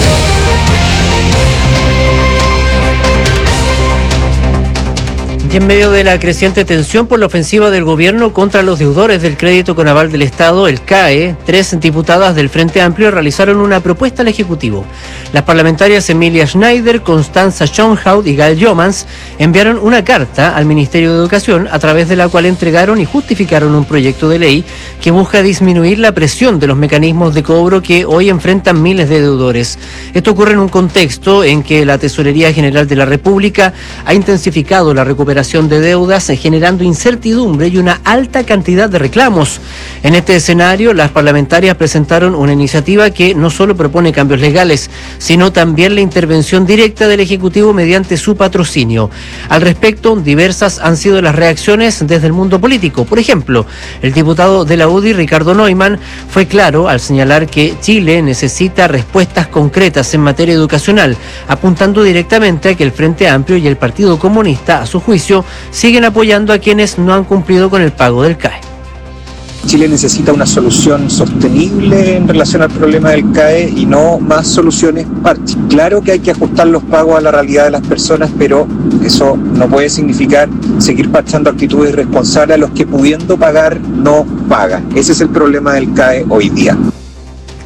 Y en medio de la creciente tensión por la ofensiva del gobierno contra los deudores del crédito con aval del Estado, el C A E, tres diputadas del Frente Amplio realizaron una propuesta al Ejecutivo. Las parlamentarias Emilia Schneider, Constanza Schönhaut y Gael Jomans enviaron una carta al Ministerio de Educación a través de la cual entregaron y justificaron un proyecto de ley que busca disminuir la presión de los mecanismos de cobro que hoy enfrentan miles de deudores. Esto ocurre en un contexto en que la Tesorería General de la República ha intensificado la recuperación de deudas, generando incertidumbre y una alta cantidad de reclamos. En este escenario, las parlamentarias presentaron una iniciativa que no solo propone cambios legales, sino también la intervención directa del Ejecutivo mediante su patrocinio. Al respecto, diversas han sido las reacciones desde el mundo político. Por ejemplo, el diputado de la U D I, Ricardo Neumann, fue claro al señalar que Chile necesita respuestas concretas en materia educacional, apuntando directamente a que el Frente Amplio y el Partido Comunista, a su juicio, siguen apoyando a quienes no han cumplido con el pago del C A E. Chile necesita una solución sostenible en relación al problema del C A E y no más soluciones parches. Claro que hay que ajustar los pagos a la realidad de las personas, pero eso no puede significar seguir parchando actitudes irresponsables a los que pudiendo pagar no pagan. Ese es el problema del C A E hoy día.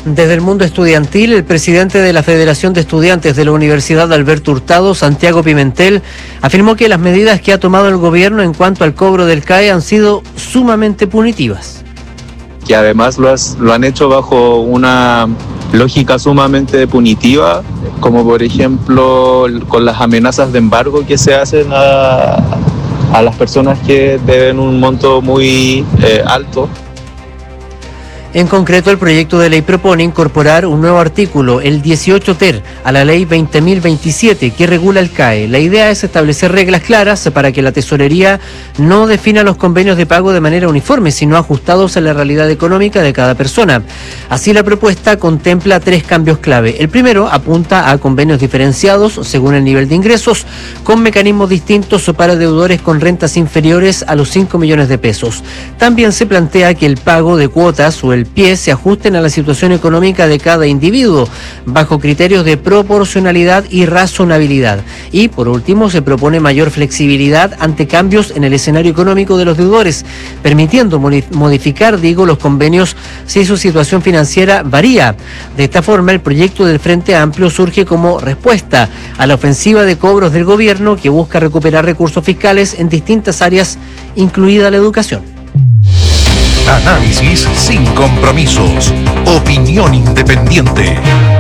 Desde el mundo estudiantil, el presidente de la Federación de Estudiantes de la Universidad Alberto Hurtado, Santiago Pimentel, afirmó que las medidas que ha tomado el gobierno en cuanto al cobro del C A E han sido sumamente punitivas. Que además lo, has, lo han hecho bajo una lógica sumamente punitiva, como por ejemplo con las amenazas de embargo que se hacen a, a las personas que deben un monto muy eh, alto. En concreto, el proyecto de ley propone incorporar un nuevo artículo, el dieciocho ter, a la ley veinte mil veintisiete, que regula el C A E. La idea es establecer reglas claras para que la tesorería no defina los convenios de pago de manera uniforme, sino ajustados a la realidad económica de cada persona. Así, la propuesta contempla tres cambios clave. El primero apunta a convenios diferenciados según el nivel de ingresos, con mecanismos distintos para deudores con rentas inferiores a los cinco millones de pesos. También se plantea que el pago de cuotas o el pie se ajusten a la situación económica de cada individuo, bajo criterios de proporcionalidad y razonabilidad. Y, por último, se propone mayor flexibilidad ante cambios en el escenario económico de los deudores, permitiendo modificar, digo, los convenios si su situación financiera varía. De esta forma, el proyecto del Frente Amplio surge como respuesta a la ofensiva de cobros del gobierno que busca recuperar recursos fiscales en distintas áreas, incluida la educación. Análisis sin compromisos. Opinión independiente.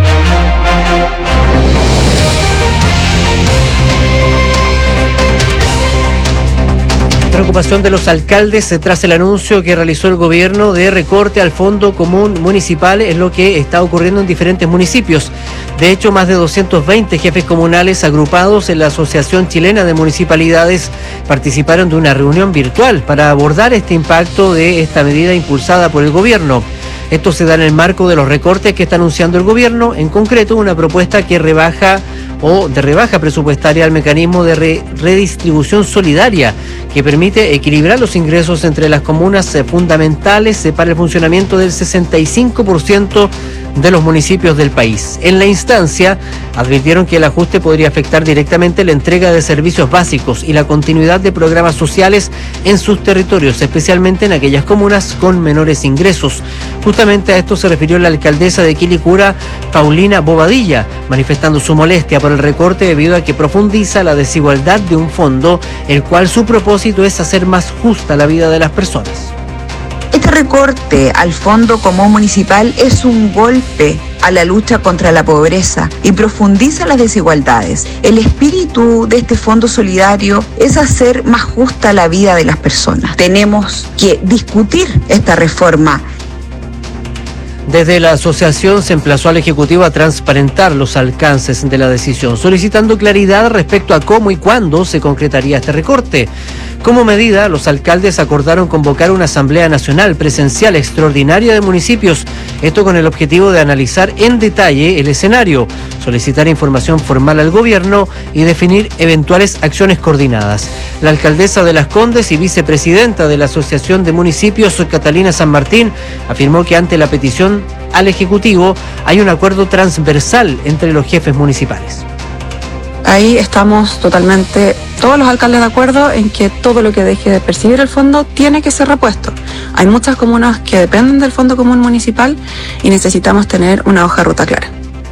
Preocupación de los alcaldes tras el anuncio que realizó el gobierno de recorte al Fondo Común Municipal es lo que está ocurriendo en diferentes municipios. De hecho, más de doscientos veinte jefes comunales agrupados en la Asociación Chilena de Municipalidades participaron de una reunión virtual para abordar este impacto de esta medida impulsada por el gobierno. Esto se da en el marco de los recortes que está anunciando el gobierno, en concreto una propuesta que rebaja o de rebaja presupuestaria al mecanismo de re- redistribución solidaria que permite equilibrar los ingresos entre las comunas eh, fundamentales eh, para el funcionamiento del sesenta y cinco por ciento de los municipios del país. En la instancia, advirtieron que el ajuste podría afectar directamente la entrega de servicios básicos y la continuidad de programas sociales en sus territorios, especialmente en aquellas comunas con menores ingresos. Justamente a esto se refirió la alcaldesa de Quilicura, Paulina Bobadilla, manifestando su molestia por el recorte debido a que profundiza la desigualdad de un fondo, el cual su propósito es hacer más justa la vida de las personas. Este recorte al Fondo Común Municipal es un golpe a la lucha contra la pobreza y profundiza las desigualdades. El espíritu de este fondo solidario es hacer más justa la vida de las personas. Tenemos que discutir esta reforma. Desde la asociación se emplazó al Ejecutivo a transparentar los alcances de la decisión, solicitando claridad respecto a cómo y cuándo se concretaría este recorte. Como medida, los alcaldes acordaron convocar una Asamblea Nacional Presencial Extraordinaria de Municipios, esto con el objetivo de analizar en detalle el escenario, solicitar información formal al gobierno y definir eventuales acciones coordinadas. La alcaldesa de Las Condes y vicepresidenta de la Asociación de Municipios, Catalina San Martín, afirmó que ante la petición al Ejecutivo hay un acuerdo transversal entre los jefes municipales. Ahí estamos totalmente, todos los alcaldes de acuerdo en que todo lo que deje de percibir el fondo tiene que ser repuesto. Hay muchas comunas que dependen del Fondo Común Municipal y necesitamos tener una hoja de ruta clara.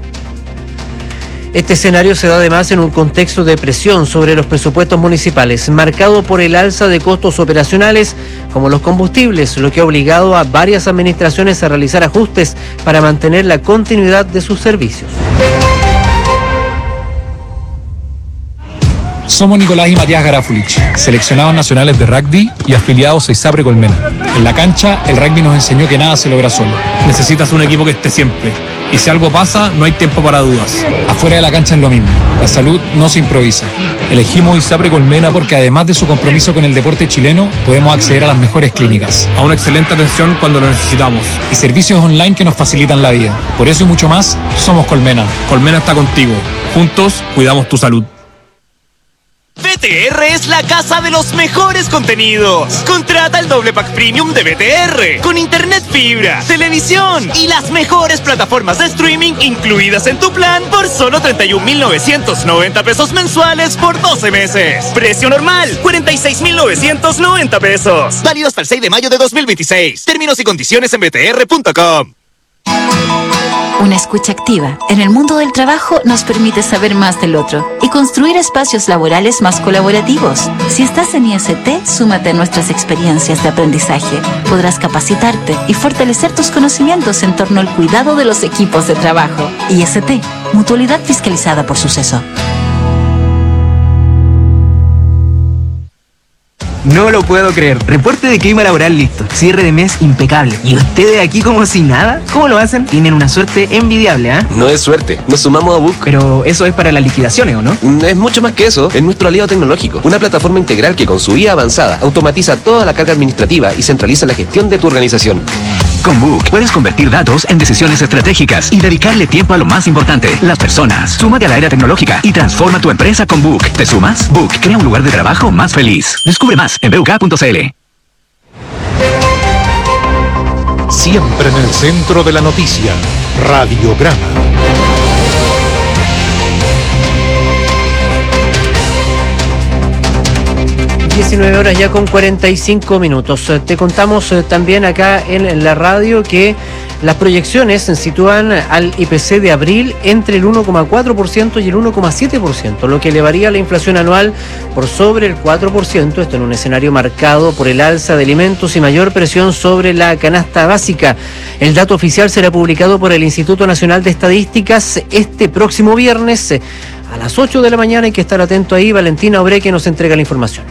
Este escenario se da además en un contexto de presión sobre los presupuestos municipales, marcado por el alza de costos operacionales como los combustibles, lo que ha obligado a varias administraciones a realizar ajustes para mantener la continuidad de sus servicios. Somos Nicolás y Matías Garafulich, seleccionados nacionales de rugby y afiliados a ISAPRE Colmena. En la cancha, el rugby nos enseñó que nada se logra solo. Necesitas un equipo que esté siempre. Y si algo pasa, no hay tiempo para dudas. Afuera de la cancha es lo mismo. La salud no se improvisa. Elegimos ISAPRE Colmena porque además de su compromiso con el deporte chileno, podemos acceder a las mejores clínicas, a una excelente atención cuando lo necesitamos y servicios online que nos facilitan la vida. Por eso y mucho más, somos Colmena. Colmena está contigo. Juntos, cuidamos tu salud. B T R es la casa de los mejores contenidos. Contrata el doble pack premium de B T R con internet fibra, televisión y las mejores plataformas de streaming incluidas en tu plan por solo treinta y un mil novecientos noventa pesos mensuales por doce meses. Precio normal, cuarenta y seis mil novecientos noventa pesos. Válido hasta el seis de mayo de dos mil veintiséis. Términos y condiciones en b t r punto com. Una escucha activa en el mundo del trabajo nos permite saber más del otro y construir espacios laborales más colaborativos. Si estás en I S T, súmate a nuestras experiencias de aprendizaje. Podrás capacitarte y fortalecer tus conocimientos en torno al cuidado de los equipos de trabajo. I S T, Mutualidad Fiscalizada por Suceso. No lo puedo creer. Reporte de clima laboral listo. Cierre de mes impecable. ¿Y ustedes aquí como si nada? ¿Cómo lo hacen? Tienen una suerte envidiable, ¿ah? ¿eh? No es suerte. Nos sumamos a Book. Pero eso es para las liquidaciones, ¿o no? Es mucho más que eso. Es nuestro aliado tecnológico. Una plataforma integral que con su I A avanzada automatiza toda la carga administrativa y centraliza la gestión de tu organización. Con Book puedes convertir datos en decisiones estratégicas y dedicarle tiempo a lo más importante, las personas. Súmate a la era tecnológica y transforma tu empresa con Book. ¿Te sumas? Book crea un lugar de trabajo más feliz. Descubre más en b u k punto c l. Siempre en el centro de la noticia, Radiograma. diecinueve horas ya con cuarenta y cinco minutos. Te contamos también acá en la radio que las proyecciones sitúan al I P C de abril entre el uno coma cuatro por ciento y el uno coma siete por ciento, lo que elevaría la inflación anual por sobre el cuatro por ciento, esto en un escenario marcado por el alza de alimentos y mayor presión sobre la canasta básica. El dato oficial será publicado por el Instituto Nacional de Estadísticas este próximo viernes a las ocho de la mañana. Hay que estar atento ahí. Valentina Obreque nos entrega la información.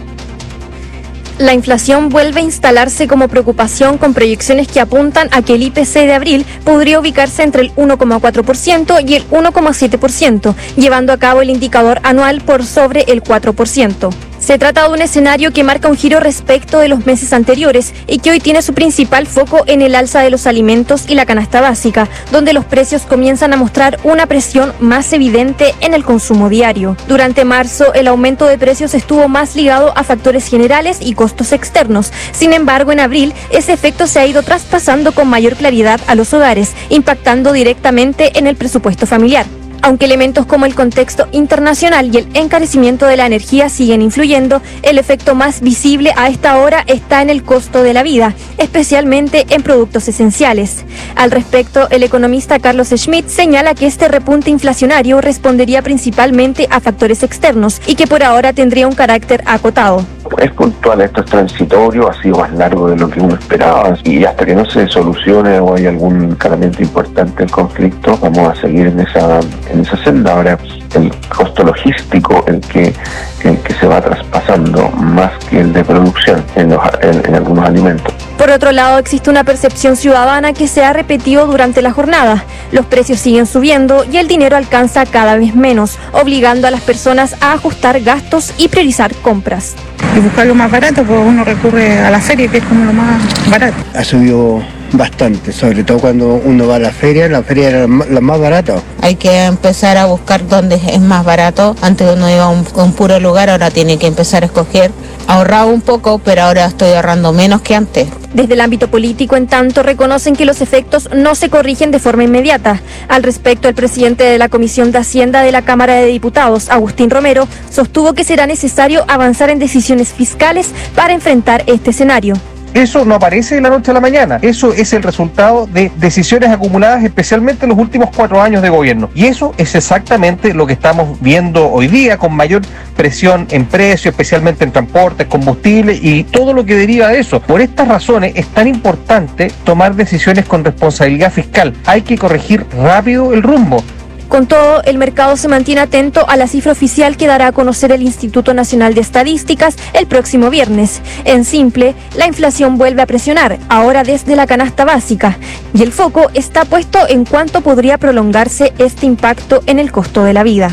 La inflación vuelve a instalarse como preocupación con proyecciones que apuntan a que el I P C de abril podría ubicarse entre el uno coma cuatro por ciento y el uno coma siete por ciento, llevando a cabo el indicador anual por sobre el cuatro por ciento. Se trata de un escenario que marca un giro respecto de los meses anteriores y que hoy tiene su principal foco en el alza de los alimentos y la canasta básica, donde los precios comienzan a mostrar una presión más evidente en el consumo diario. Durante marzo, el aumento de precios estuvo más ligado a factores generales y costos externos. Sin embargo, en abril, ese efecto se ha ido traspasando con mayor claridad a los hogares, impactando directamente en el presupuesto familiar. Aunque elementos como el contexto internacional y el encarecimiento de la energía siguen influyendo, el efecto más visible a esta hora está en el costo de la vida, especialmente en productos esenciales. Al respecto, el economista Carlos Schmidt señala que este repunte inflacionario respondería principalmente a factores externos y que por ahora tendría un carácter acotado. Es puntual, esto es transitorio, ha sido más largo de lo que uno esperaba y hasta que no se solucione o hay algún calamiento importante del conflicto, vamos a seguir en esa en esa senda. Ahora, el costo logístico, el que el que se va traspasando más que el de producción en, los, en, en algunos alimentos. Por otro lado, existe una percepción ciudadana que se ha repetido durante la jornada. Los precios siguen subiendo y el dinero alcanza cada vez menos, obligando a las personas a ajustar gastos y priorizar compras. Y buscar lo más barato, pues uno recurre a la feria, que es como lo más barato. Ha subido bastante, sobre todo cuando uno va a la feria, la feria era la más barata. Hay que empezar a buscar dónde es más barato. Antes uno iba a un, a un puro lugar, ahora tiene que empezar a escoger. Ahorraba un poco, pero ahora estoy ahorrando menos que antes. Desde el ámbito político, en tanto, reconocen que los efectos no se corrigen de forma inmediata. Al respecto, el presidente de la Comisión de Hacienda de la Cámara de Diputados, Agustín Romero, sostuvo que será necesario avanzar en decisiones fiscales para enfrentar este escenario. Eso no aparece de la noche a la mañana, eso es el resultado de decisiones acumuladas especialmente en los últimos cuatro años de gobierno. Y eso es exactamente lo que estamos viendo hoy día, con mayor presión en precios, especialmente en transportes, combustibles y todo lo que deriva de eso. Por estas razones es tan importante tomar decisiones con responsabilidad fiscal. Hay que corregir rápido el rumbo. Con todo, el mercado se mantiene atento a la cifra oficial que dará a conocer el Instituto Nacional de Estadísticas el próximo viernes. En simple, la inflación vuelve a presionar, ahora desde la canasta básica, y el foco está puesto en cuánto podría prolongarse este impacto en el costo de la vida.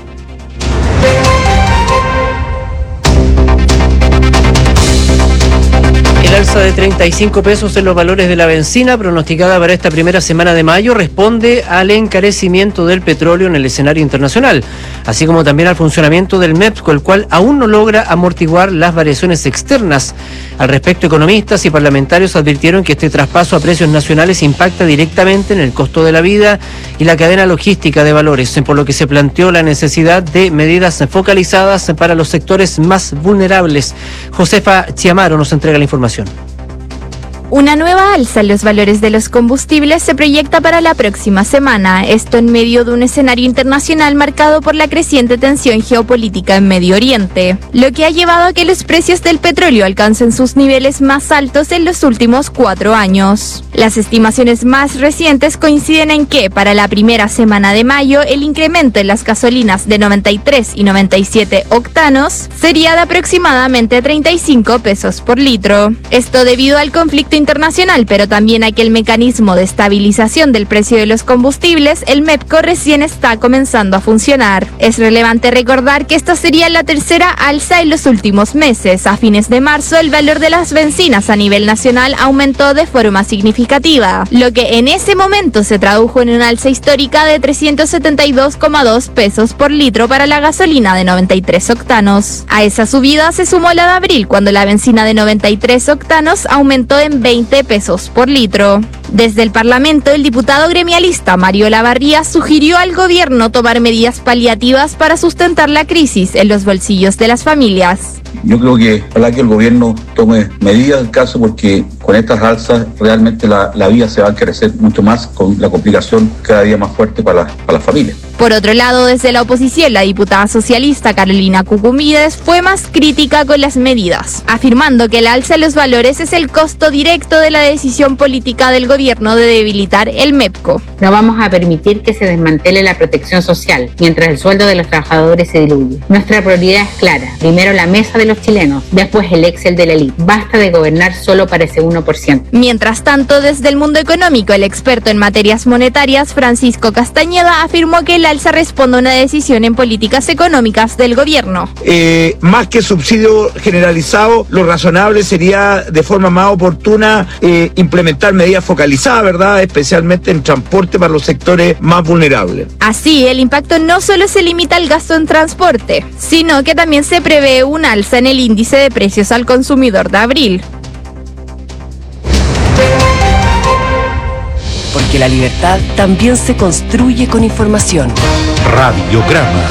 El alza de treinta y cinco pesos en los valores de la benzina pronosticada para esta primera semana de mayo responde al encarecimiento del petróleo en el escenario internacional, así como también al funcionamiento del M E P, con el cual aún no logra amortiguar las variaciones externas. Al respecto, economistas y parlamentarios advirtieron que este traspaso a precios nacionales impacta directamente en el costo de la vida y la cadena logística de valores, por lo que se planteó la necesidad de medidas focalizadas para los sectores más vulnerables. Josefa Chiamaro nos entrega la información. Una nueva alza en los valores de los combustibles se proyecta para la próxima semana, esto en medio de un escenario internacional marcado por la creciente tensión geopolítica en Medio Oriente, lo que ha llevado a que los precios del petróleo alcancen sus niveles más altos en los últimos cuatro años. Las estimaciones más recientes coinciden en que para la primera semana de mayo el incremento en las gasolinas de noventa y tres y noventa y siete octanos sería de aproximadamente treinta y cinco pesos por litro. Esto debido al conflicto internacional, pero también a que el mecanismo de estabilización del precio de los combustibles, el MEPCO, recién está comenzando a funcionar. Es relevante recordar que esta sería la tercera alza en los últimos meses. A fines de marzo, el valor de las bencinas a nivel nacional aumentó de forma significativa, lo que en ese momento se tradujo en una alza histórica de trescientos setenta y dos coma dos pesos por litro para la gasolina de noventa y tres octanos. A esa subida se sumó la de abril, cuando la bencina de noventa y tres octanos aumentó en veinte pesos por litro. Desde el Parlamento, el diputado gremialista Mario Lavarría sugirió al gobierno tomar medidas paliativas para sustentar la crisis en los bolsillos de las familias. Yo creo que ojalá que el gobierno tome medidas en caso, porque con estas alzas realmente la, la vida se va a encarecer mucho más, con la complicación cada día más fuerte para, la, para las familias. Por otro lado, desde la oposición, la diputada socialista Carolina Cucumides fue más crítica con las medidas, afirmando que el alza en los valores es el costo directo de la decisión política del gobierno de debilitar el MEPCO. No vamos a permitir que se desmantele la protección social mientras el sueldo de los trabajadores se diluye. Nuestra prioridad es clara: primero la mesa de los chilenos, después el Excel de la élite. Basta de gobernar solo para ese uno por ciento. Mientras tanto, desde el mundo económico, el experto en materias monetarias Francisco Castañeda afirmó que el alza responde a una decisión en políticas económicas del gobierno. Eh, más que subsidio generalizado, lo razonable sería de forma más oportuna eh, implementar medidas focalizadas, ¿verdad?, especialmente en transporte para los sectores más vulnerables. Así, el impacto no solo se limita al gasto en transporte, sino que también se prevé un alza en el índice de precios al consumidor de abril. Porque la libertad también se construye con información. Radiograma.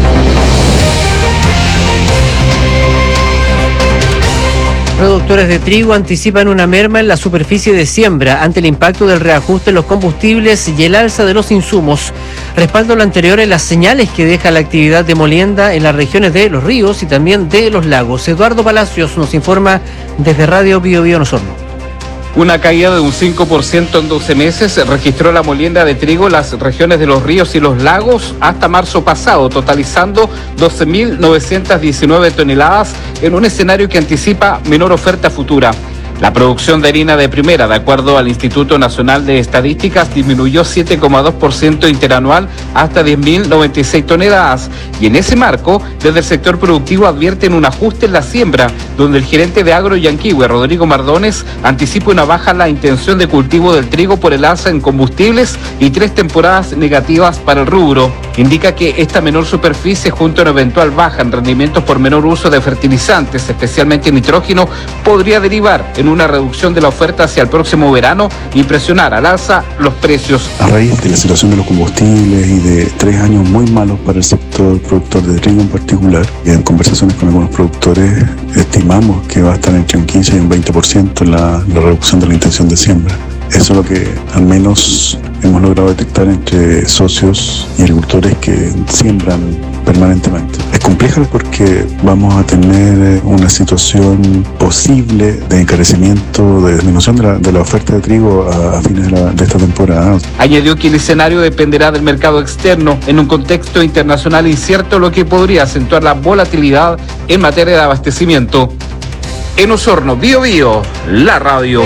Productores de trigo anticipan una merma en la superficie de siembra ante el impacto del reajuste en los combustibles y el alza de los insumos. Respaldo lo anterior en las señales que deja la actividad de molienda en las regiones de los ríos y también de los lagos. Eduardo Palacios nos informa desde Radio Bio Bio Osorno. Una caída de un cinco por ciento en doce meses registró la molienda de trigo en las regiones de los ríos y los lagos hasta marzo pasado, totalizando doce mil novecientas diecinueve toneladas en un escenario que anticipa menor oferta futura. La producción de harina de primera, de acuerdo al Instituto Nacional de Estadísticas, disminuyó siete coma dos por ciento interanual hasta diez mil noventa y seis toneladas. Y en ese marco, desde el sector productivo advierten un ajuste en la siembra, donde el gerente de Agro Yanquihue, Rodrigo Mardones, anticipa una baja en la intención de cultivo del trigo por el alza en combustibles y tres temporadas negativas para el rubro. Indica que esta menor superficie, junto a una eventual baja en rendimientos por menor uso de fertilizantes, especialmente nitrógeno, podría derivar en una reducción de la oferta hacia el próximo verano y presionar al alza los precios. A raíz de la situación de los combustibles y de tres años muy malos para el sector productor de trigo en particular, y en conversaciones con algunos productores estimamos que va a estar entre un quince y un veinte por ciento la, la reducción de la intención de siembra. Eso es lo que al menos hemos logrado detectar entre socios y agricultores que siembran permanentemente. Es compleja porque vamos a tener una situación posible de encarecimiento, de disminución de la, de la oferta de trigo a, a fines de, la, de esta temporada. Añadió que el escenario dependerá del mercado externo en un contexto internacional incierto, lo que podría acentuar la volatilidad en materia de abastecimiento. En Osorno, Bio Bio, la radio.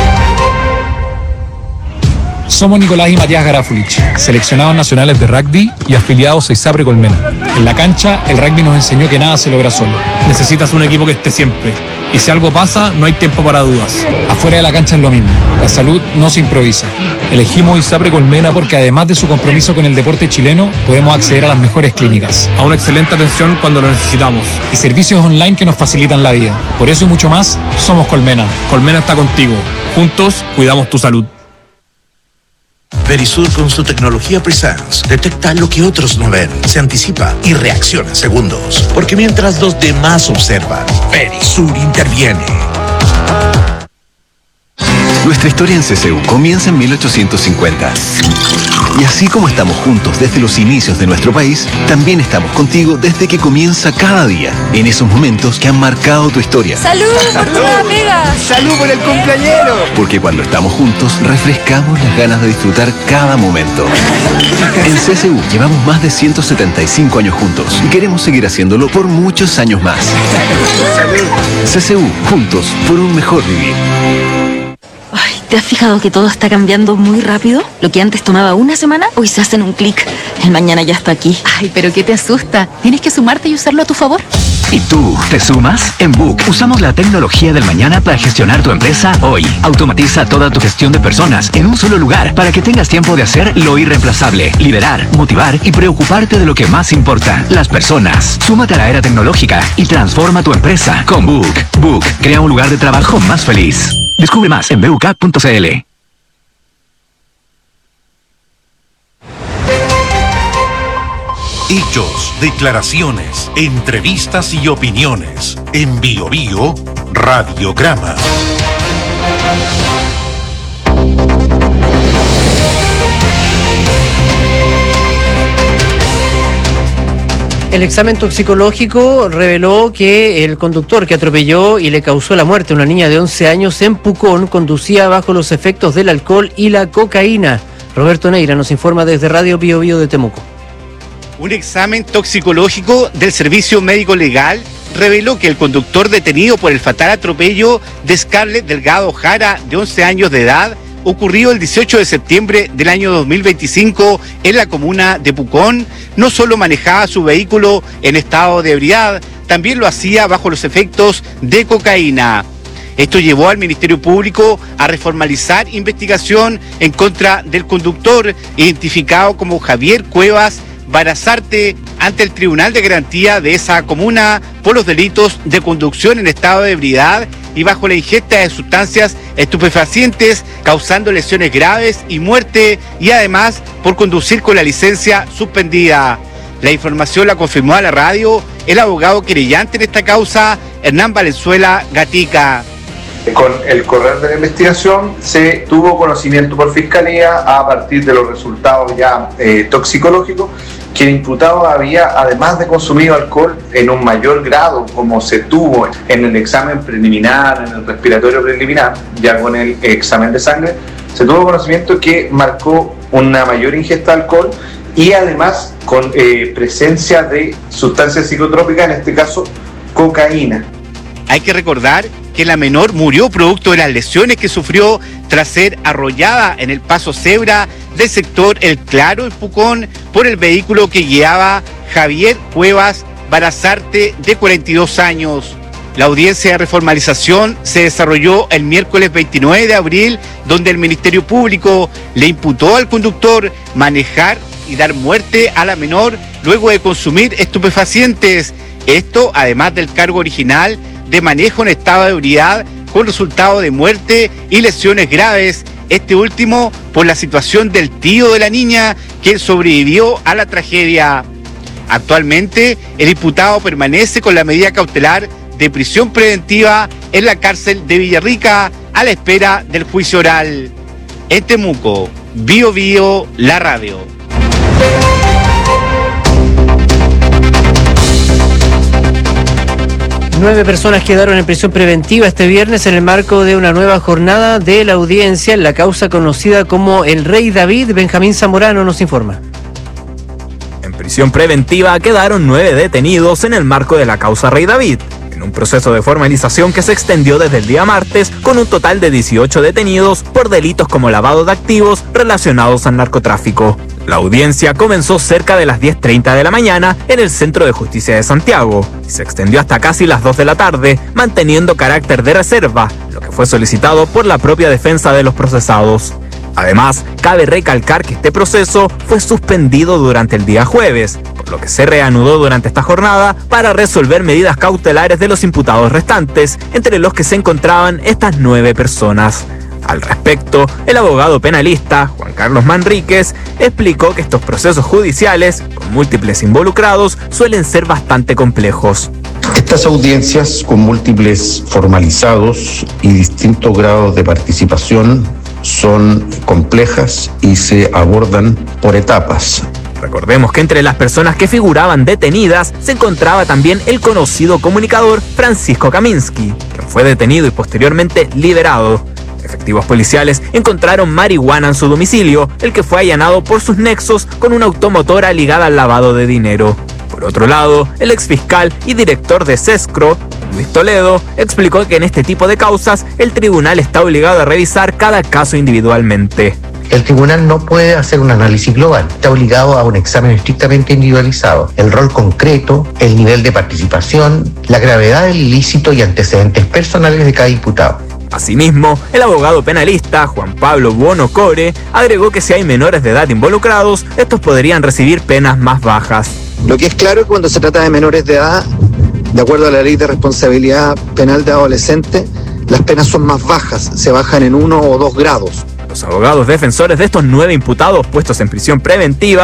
Somos Nicolás y Matías Garafulich, seleccionados nacionales de rugby y afiliados a ISAPRE Colmena. En la cancha, el rugby nos enseñó que nada se logra solo. Necesitas un equipo que esté siempre. Y si algo pasa, no hay tiempo para dudas. Afuera de la cancha es lo mismo. La salud no se improvisa. Elegimos ISAPRE Colmena porque además de su compromiso con el deporte chileno, podemos acceder a las mejores clínicas, a una excelente atención cuando lo necesitamos y servicios online que nos facilitan la vida. Por eso y mucho más, somos Colmena. Colmena está contigo. Juntos, cuidamos tu salud. Verisur, con su tecnología Presence, detecta lo que otros no ven, se anticipa y reacciona en segundos. Porque mientras los demás observan, Verisur interviene. Nuestra historia en C C U comienza en mil ochocientos cincuenta. Y así como estamos juntos desde los inicios de nuestro país, también estamos contigo desde que comienza cada día, en esos momentos que han marcado tu historia. ¡Salud por tu nueva pega! ¡Salud por el cumpleañero! Porque cuando estamos juntos, refrescamos las ganas de disfrutar cada momento. En C C U llevamos más de ciento setenta y cinco años juntos y queremos seguir haciéndolo por muchos años más. C C U, juntos por un mejor vivir. Ay, ¿te has fijado que todo está cambiando muy rápido? Lo que antes tomaba una semana, hoy se hace en un clic. El mañana ya está aquí. Ay, pero ¿qué te asusta? Tienes que sumarte y usarlo a tu favor. ¿Y tú, te sumas? En Book usamos la tecnología del mañana para gestionar tu empresa hoy. Automatiza toda tu gestión de personas en un solo lugar para que tengas tiempo de hacer lo irreemplazable, liderar, motivar y preocuparte de lo que más importa, las personas. Súmate a la era tecnológica y transforma tu empresa con Book. Book crea un lugar de trabajo más feliz. Descubre más en b u k punto c l. Hechos, declaraciones, entrevistas y opiniones. En Bio Bio, Radiograma. El examen toxicológico reveló que el conductor que atropelló y le causó la muerte a una niña de once años en Pucón conducía bajo los efectos del alcohol y la cocaína. Roberto Neira nos informa desde Radio Bio Bio de Temuco. Un examen toxicológico del Servicio Médico Legal reveló que el conductor detenido por el fatal atropello de Scarlett Delgado Jara, de once años de edad, ocurrido el dieciocho de septiembre del año dos mil veinticinco en la comuna de Pucón, no solo manejaba su vehículo en estado de ebriedad, también lo hacía bajo los efectos de cocaína. Esto llevó al Ministerio Público a reformalizar investigación en contra del conductor, identificado como Javier Cuevas Barazarte, ante el Tribunal de Garantía de esa comuna por los delitos de conducción en estado de ebriedad y bajo la ingesta de sustancias estupefacientes, causando lesiones graves y muerte, y además por conducir con la licencia suspendida. La información la confirmó a la radio el abogado querellante en esta causa, Hernán Valenzuela Gatica. Con el correr de la investigación se tuvo conocimiento por Fiscalía a partir de los resultados ya eh, toxicológicos que el imputado había, además de consumido alcohol en un mayor grado como se tuvo en el examen preliminar, en el respiratorio preliminar, ya con el examen de sangre, se tuvo conocimiento que marcó una mayor ingesta de alcohol y además con eh, presencia de sustancias psicotrópicas, en este caso cocaína. Hay que recordar que la menor murió producto de las lesiones que sufrió tras ser arrollada en el paso cebra del sector El Claro en Pucón por el vehículo que guiaba Javier Cuevas Barazarte, de cuarenta y dos años. La audiencia de reformalización se desarrolló el miércoles veintinueve de abril, donde el Ministerio Público le imputó al conductor manejar y dar muerte a la menor luego de consumir estupefacientes. Esto, además del cargo original de manejo en estado de ebriedad con resultado de muerte y lesiones graves, este último por la situación del tío de la niña que sobrevivió a la tragedia. Actualmente, el imputado permanece con la medida cautelar de prisión preventiva en la cárcel de Villarrica a la espera del juicio oral. En Temuco, Bio Bio, la radio. Nueve personas quedaron en prisión preventiva este viernes en el marco de una nueva jornada de la audiencia en la causa conocida como el Rey David. Benjamín Zamorano nos informa. En prisión preventiva quedaron nueve detenidos en el marco de la causa Rey David, en un proceso de formalización que se extendió desde el día martes, con un total de dieciocho detenidos por delitos como lavado de activos relacionados al narcotráfico. La audiencia comenzó cerca de las diez treinta de la mañana en el Centro de Justicia de Santiago y se extendió hasta casi las dos de la tarde, manteniendo carácter de reserva, lo que fue solicitado por la propia defensa de los procesados. Además, cabe recalcar que este proceso fue suspendido durante el día jueves, por lo que se reanudó durante esta jornada para resolver medidas cautelares de los imputados restantes, entre los que se encontraban estas nueve personas. Al respecto, el abogado penalista, Juan Carlos Manríquez, explicó que estos procesos judiciales, con múltiples involucrados, suelen ser bastante complejos. Este Estas audiencias, con múltiples formalizados y distintos grados de participación, son complejas y se abordan por etapas. Recordemos que entre las personas que figuraban detenidas se encontraba también el conocido comunicador Francisco Kaminsky, quien fue detenido y posteriormente liberado. Efectivos policiales encontraron marihuana en su domicilio, el que fue allanado por sus nexos con una automotora ligada al lavado de dinero. Por otro lado, el exfiscal y director de SESCRO, Luis Toledo, explicó que en este tipo de causas el tribunal está obligado a revisar cada caso individualmente. El tribunal no puede hacer un análisis global, está obligado a un examen estrictamente individualizado. El rol concreto, el nivel de participación, la gravedad del ilícito y antecedentes personales de cada imputado. Asimismo, el abogado penalista Juan Pablo Buono Core agregó que si hay menores de edad involucrados, estos podrían recibir penas más bajas. Lo que es claro es que cuando se trata de menores de edad, de acuerdo a la ley de responsabilidad penal de adolescentes, las penas son más bajas, se bajan en uno o dos grados. Los abogados defensores de estos nueve imputados puestos en prisión preventiva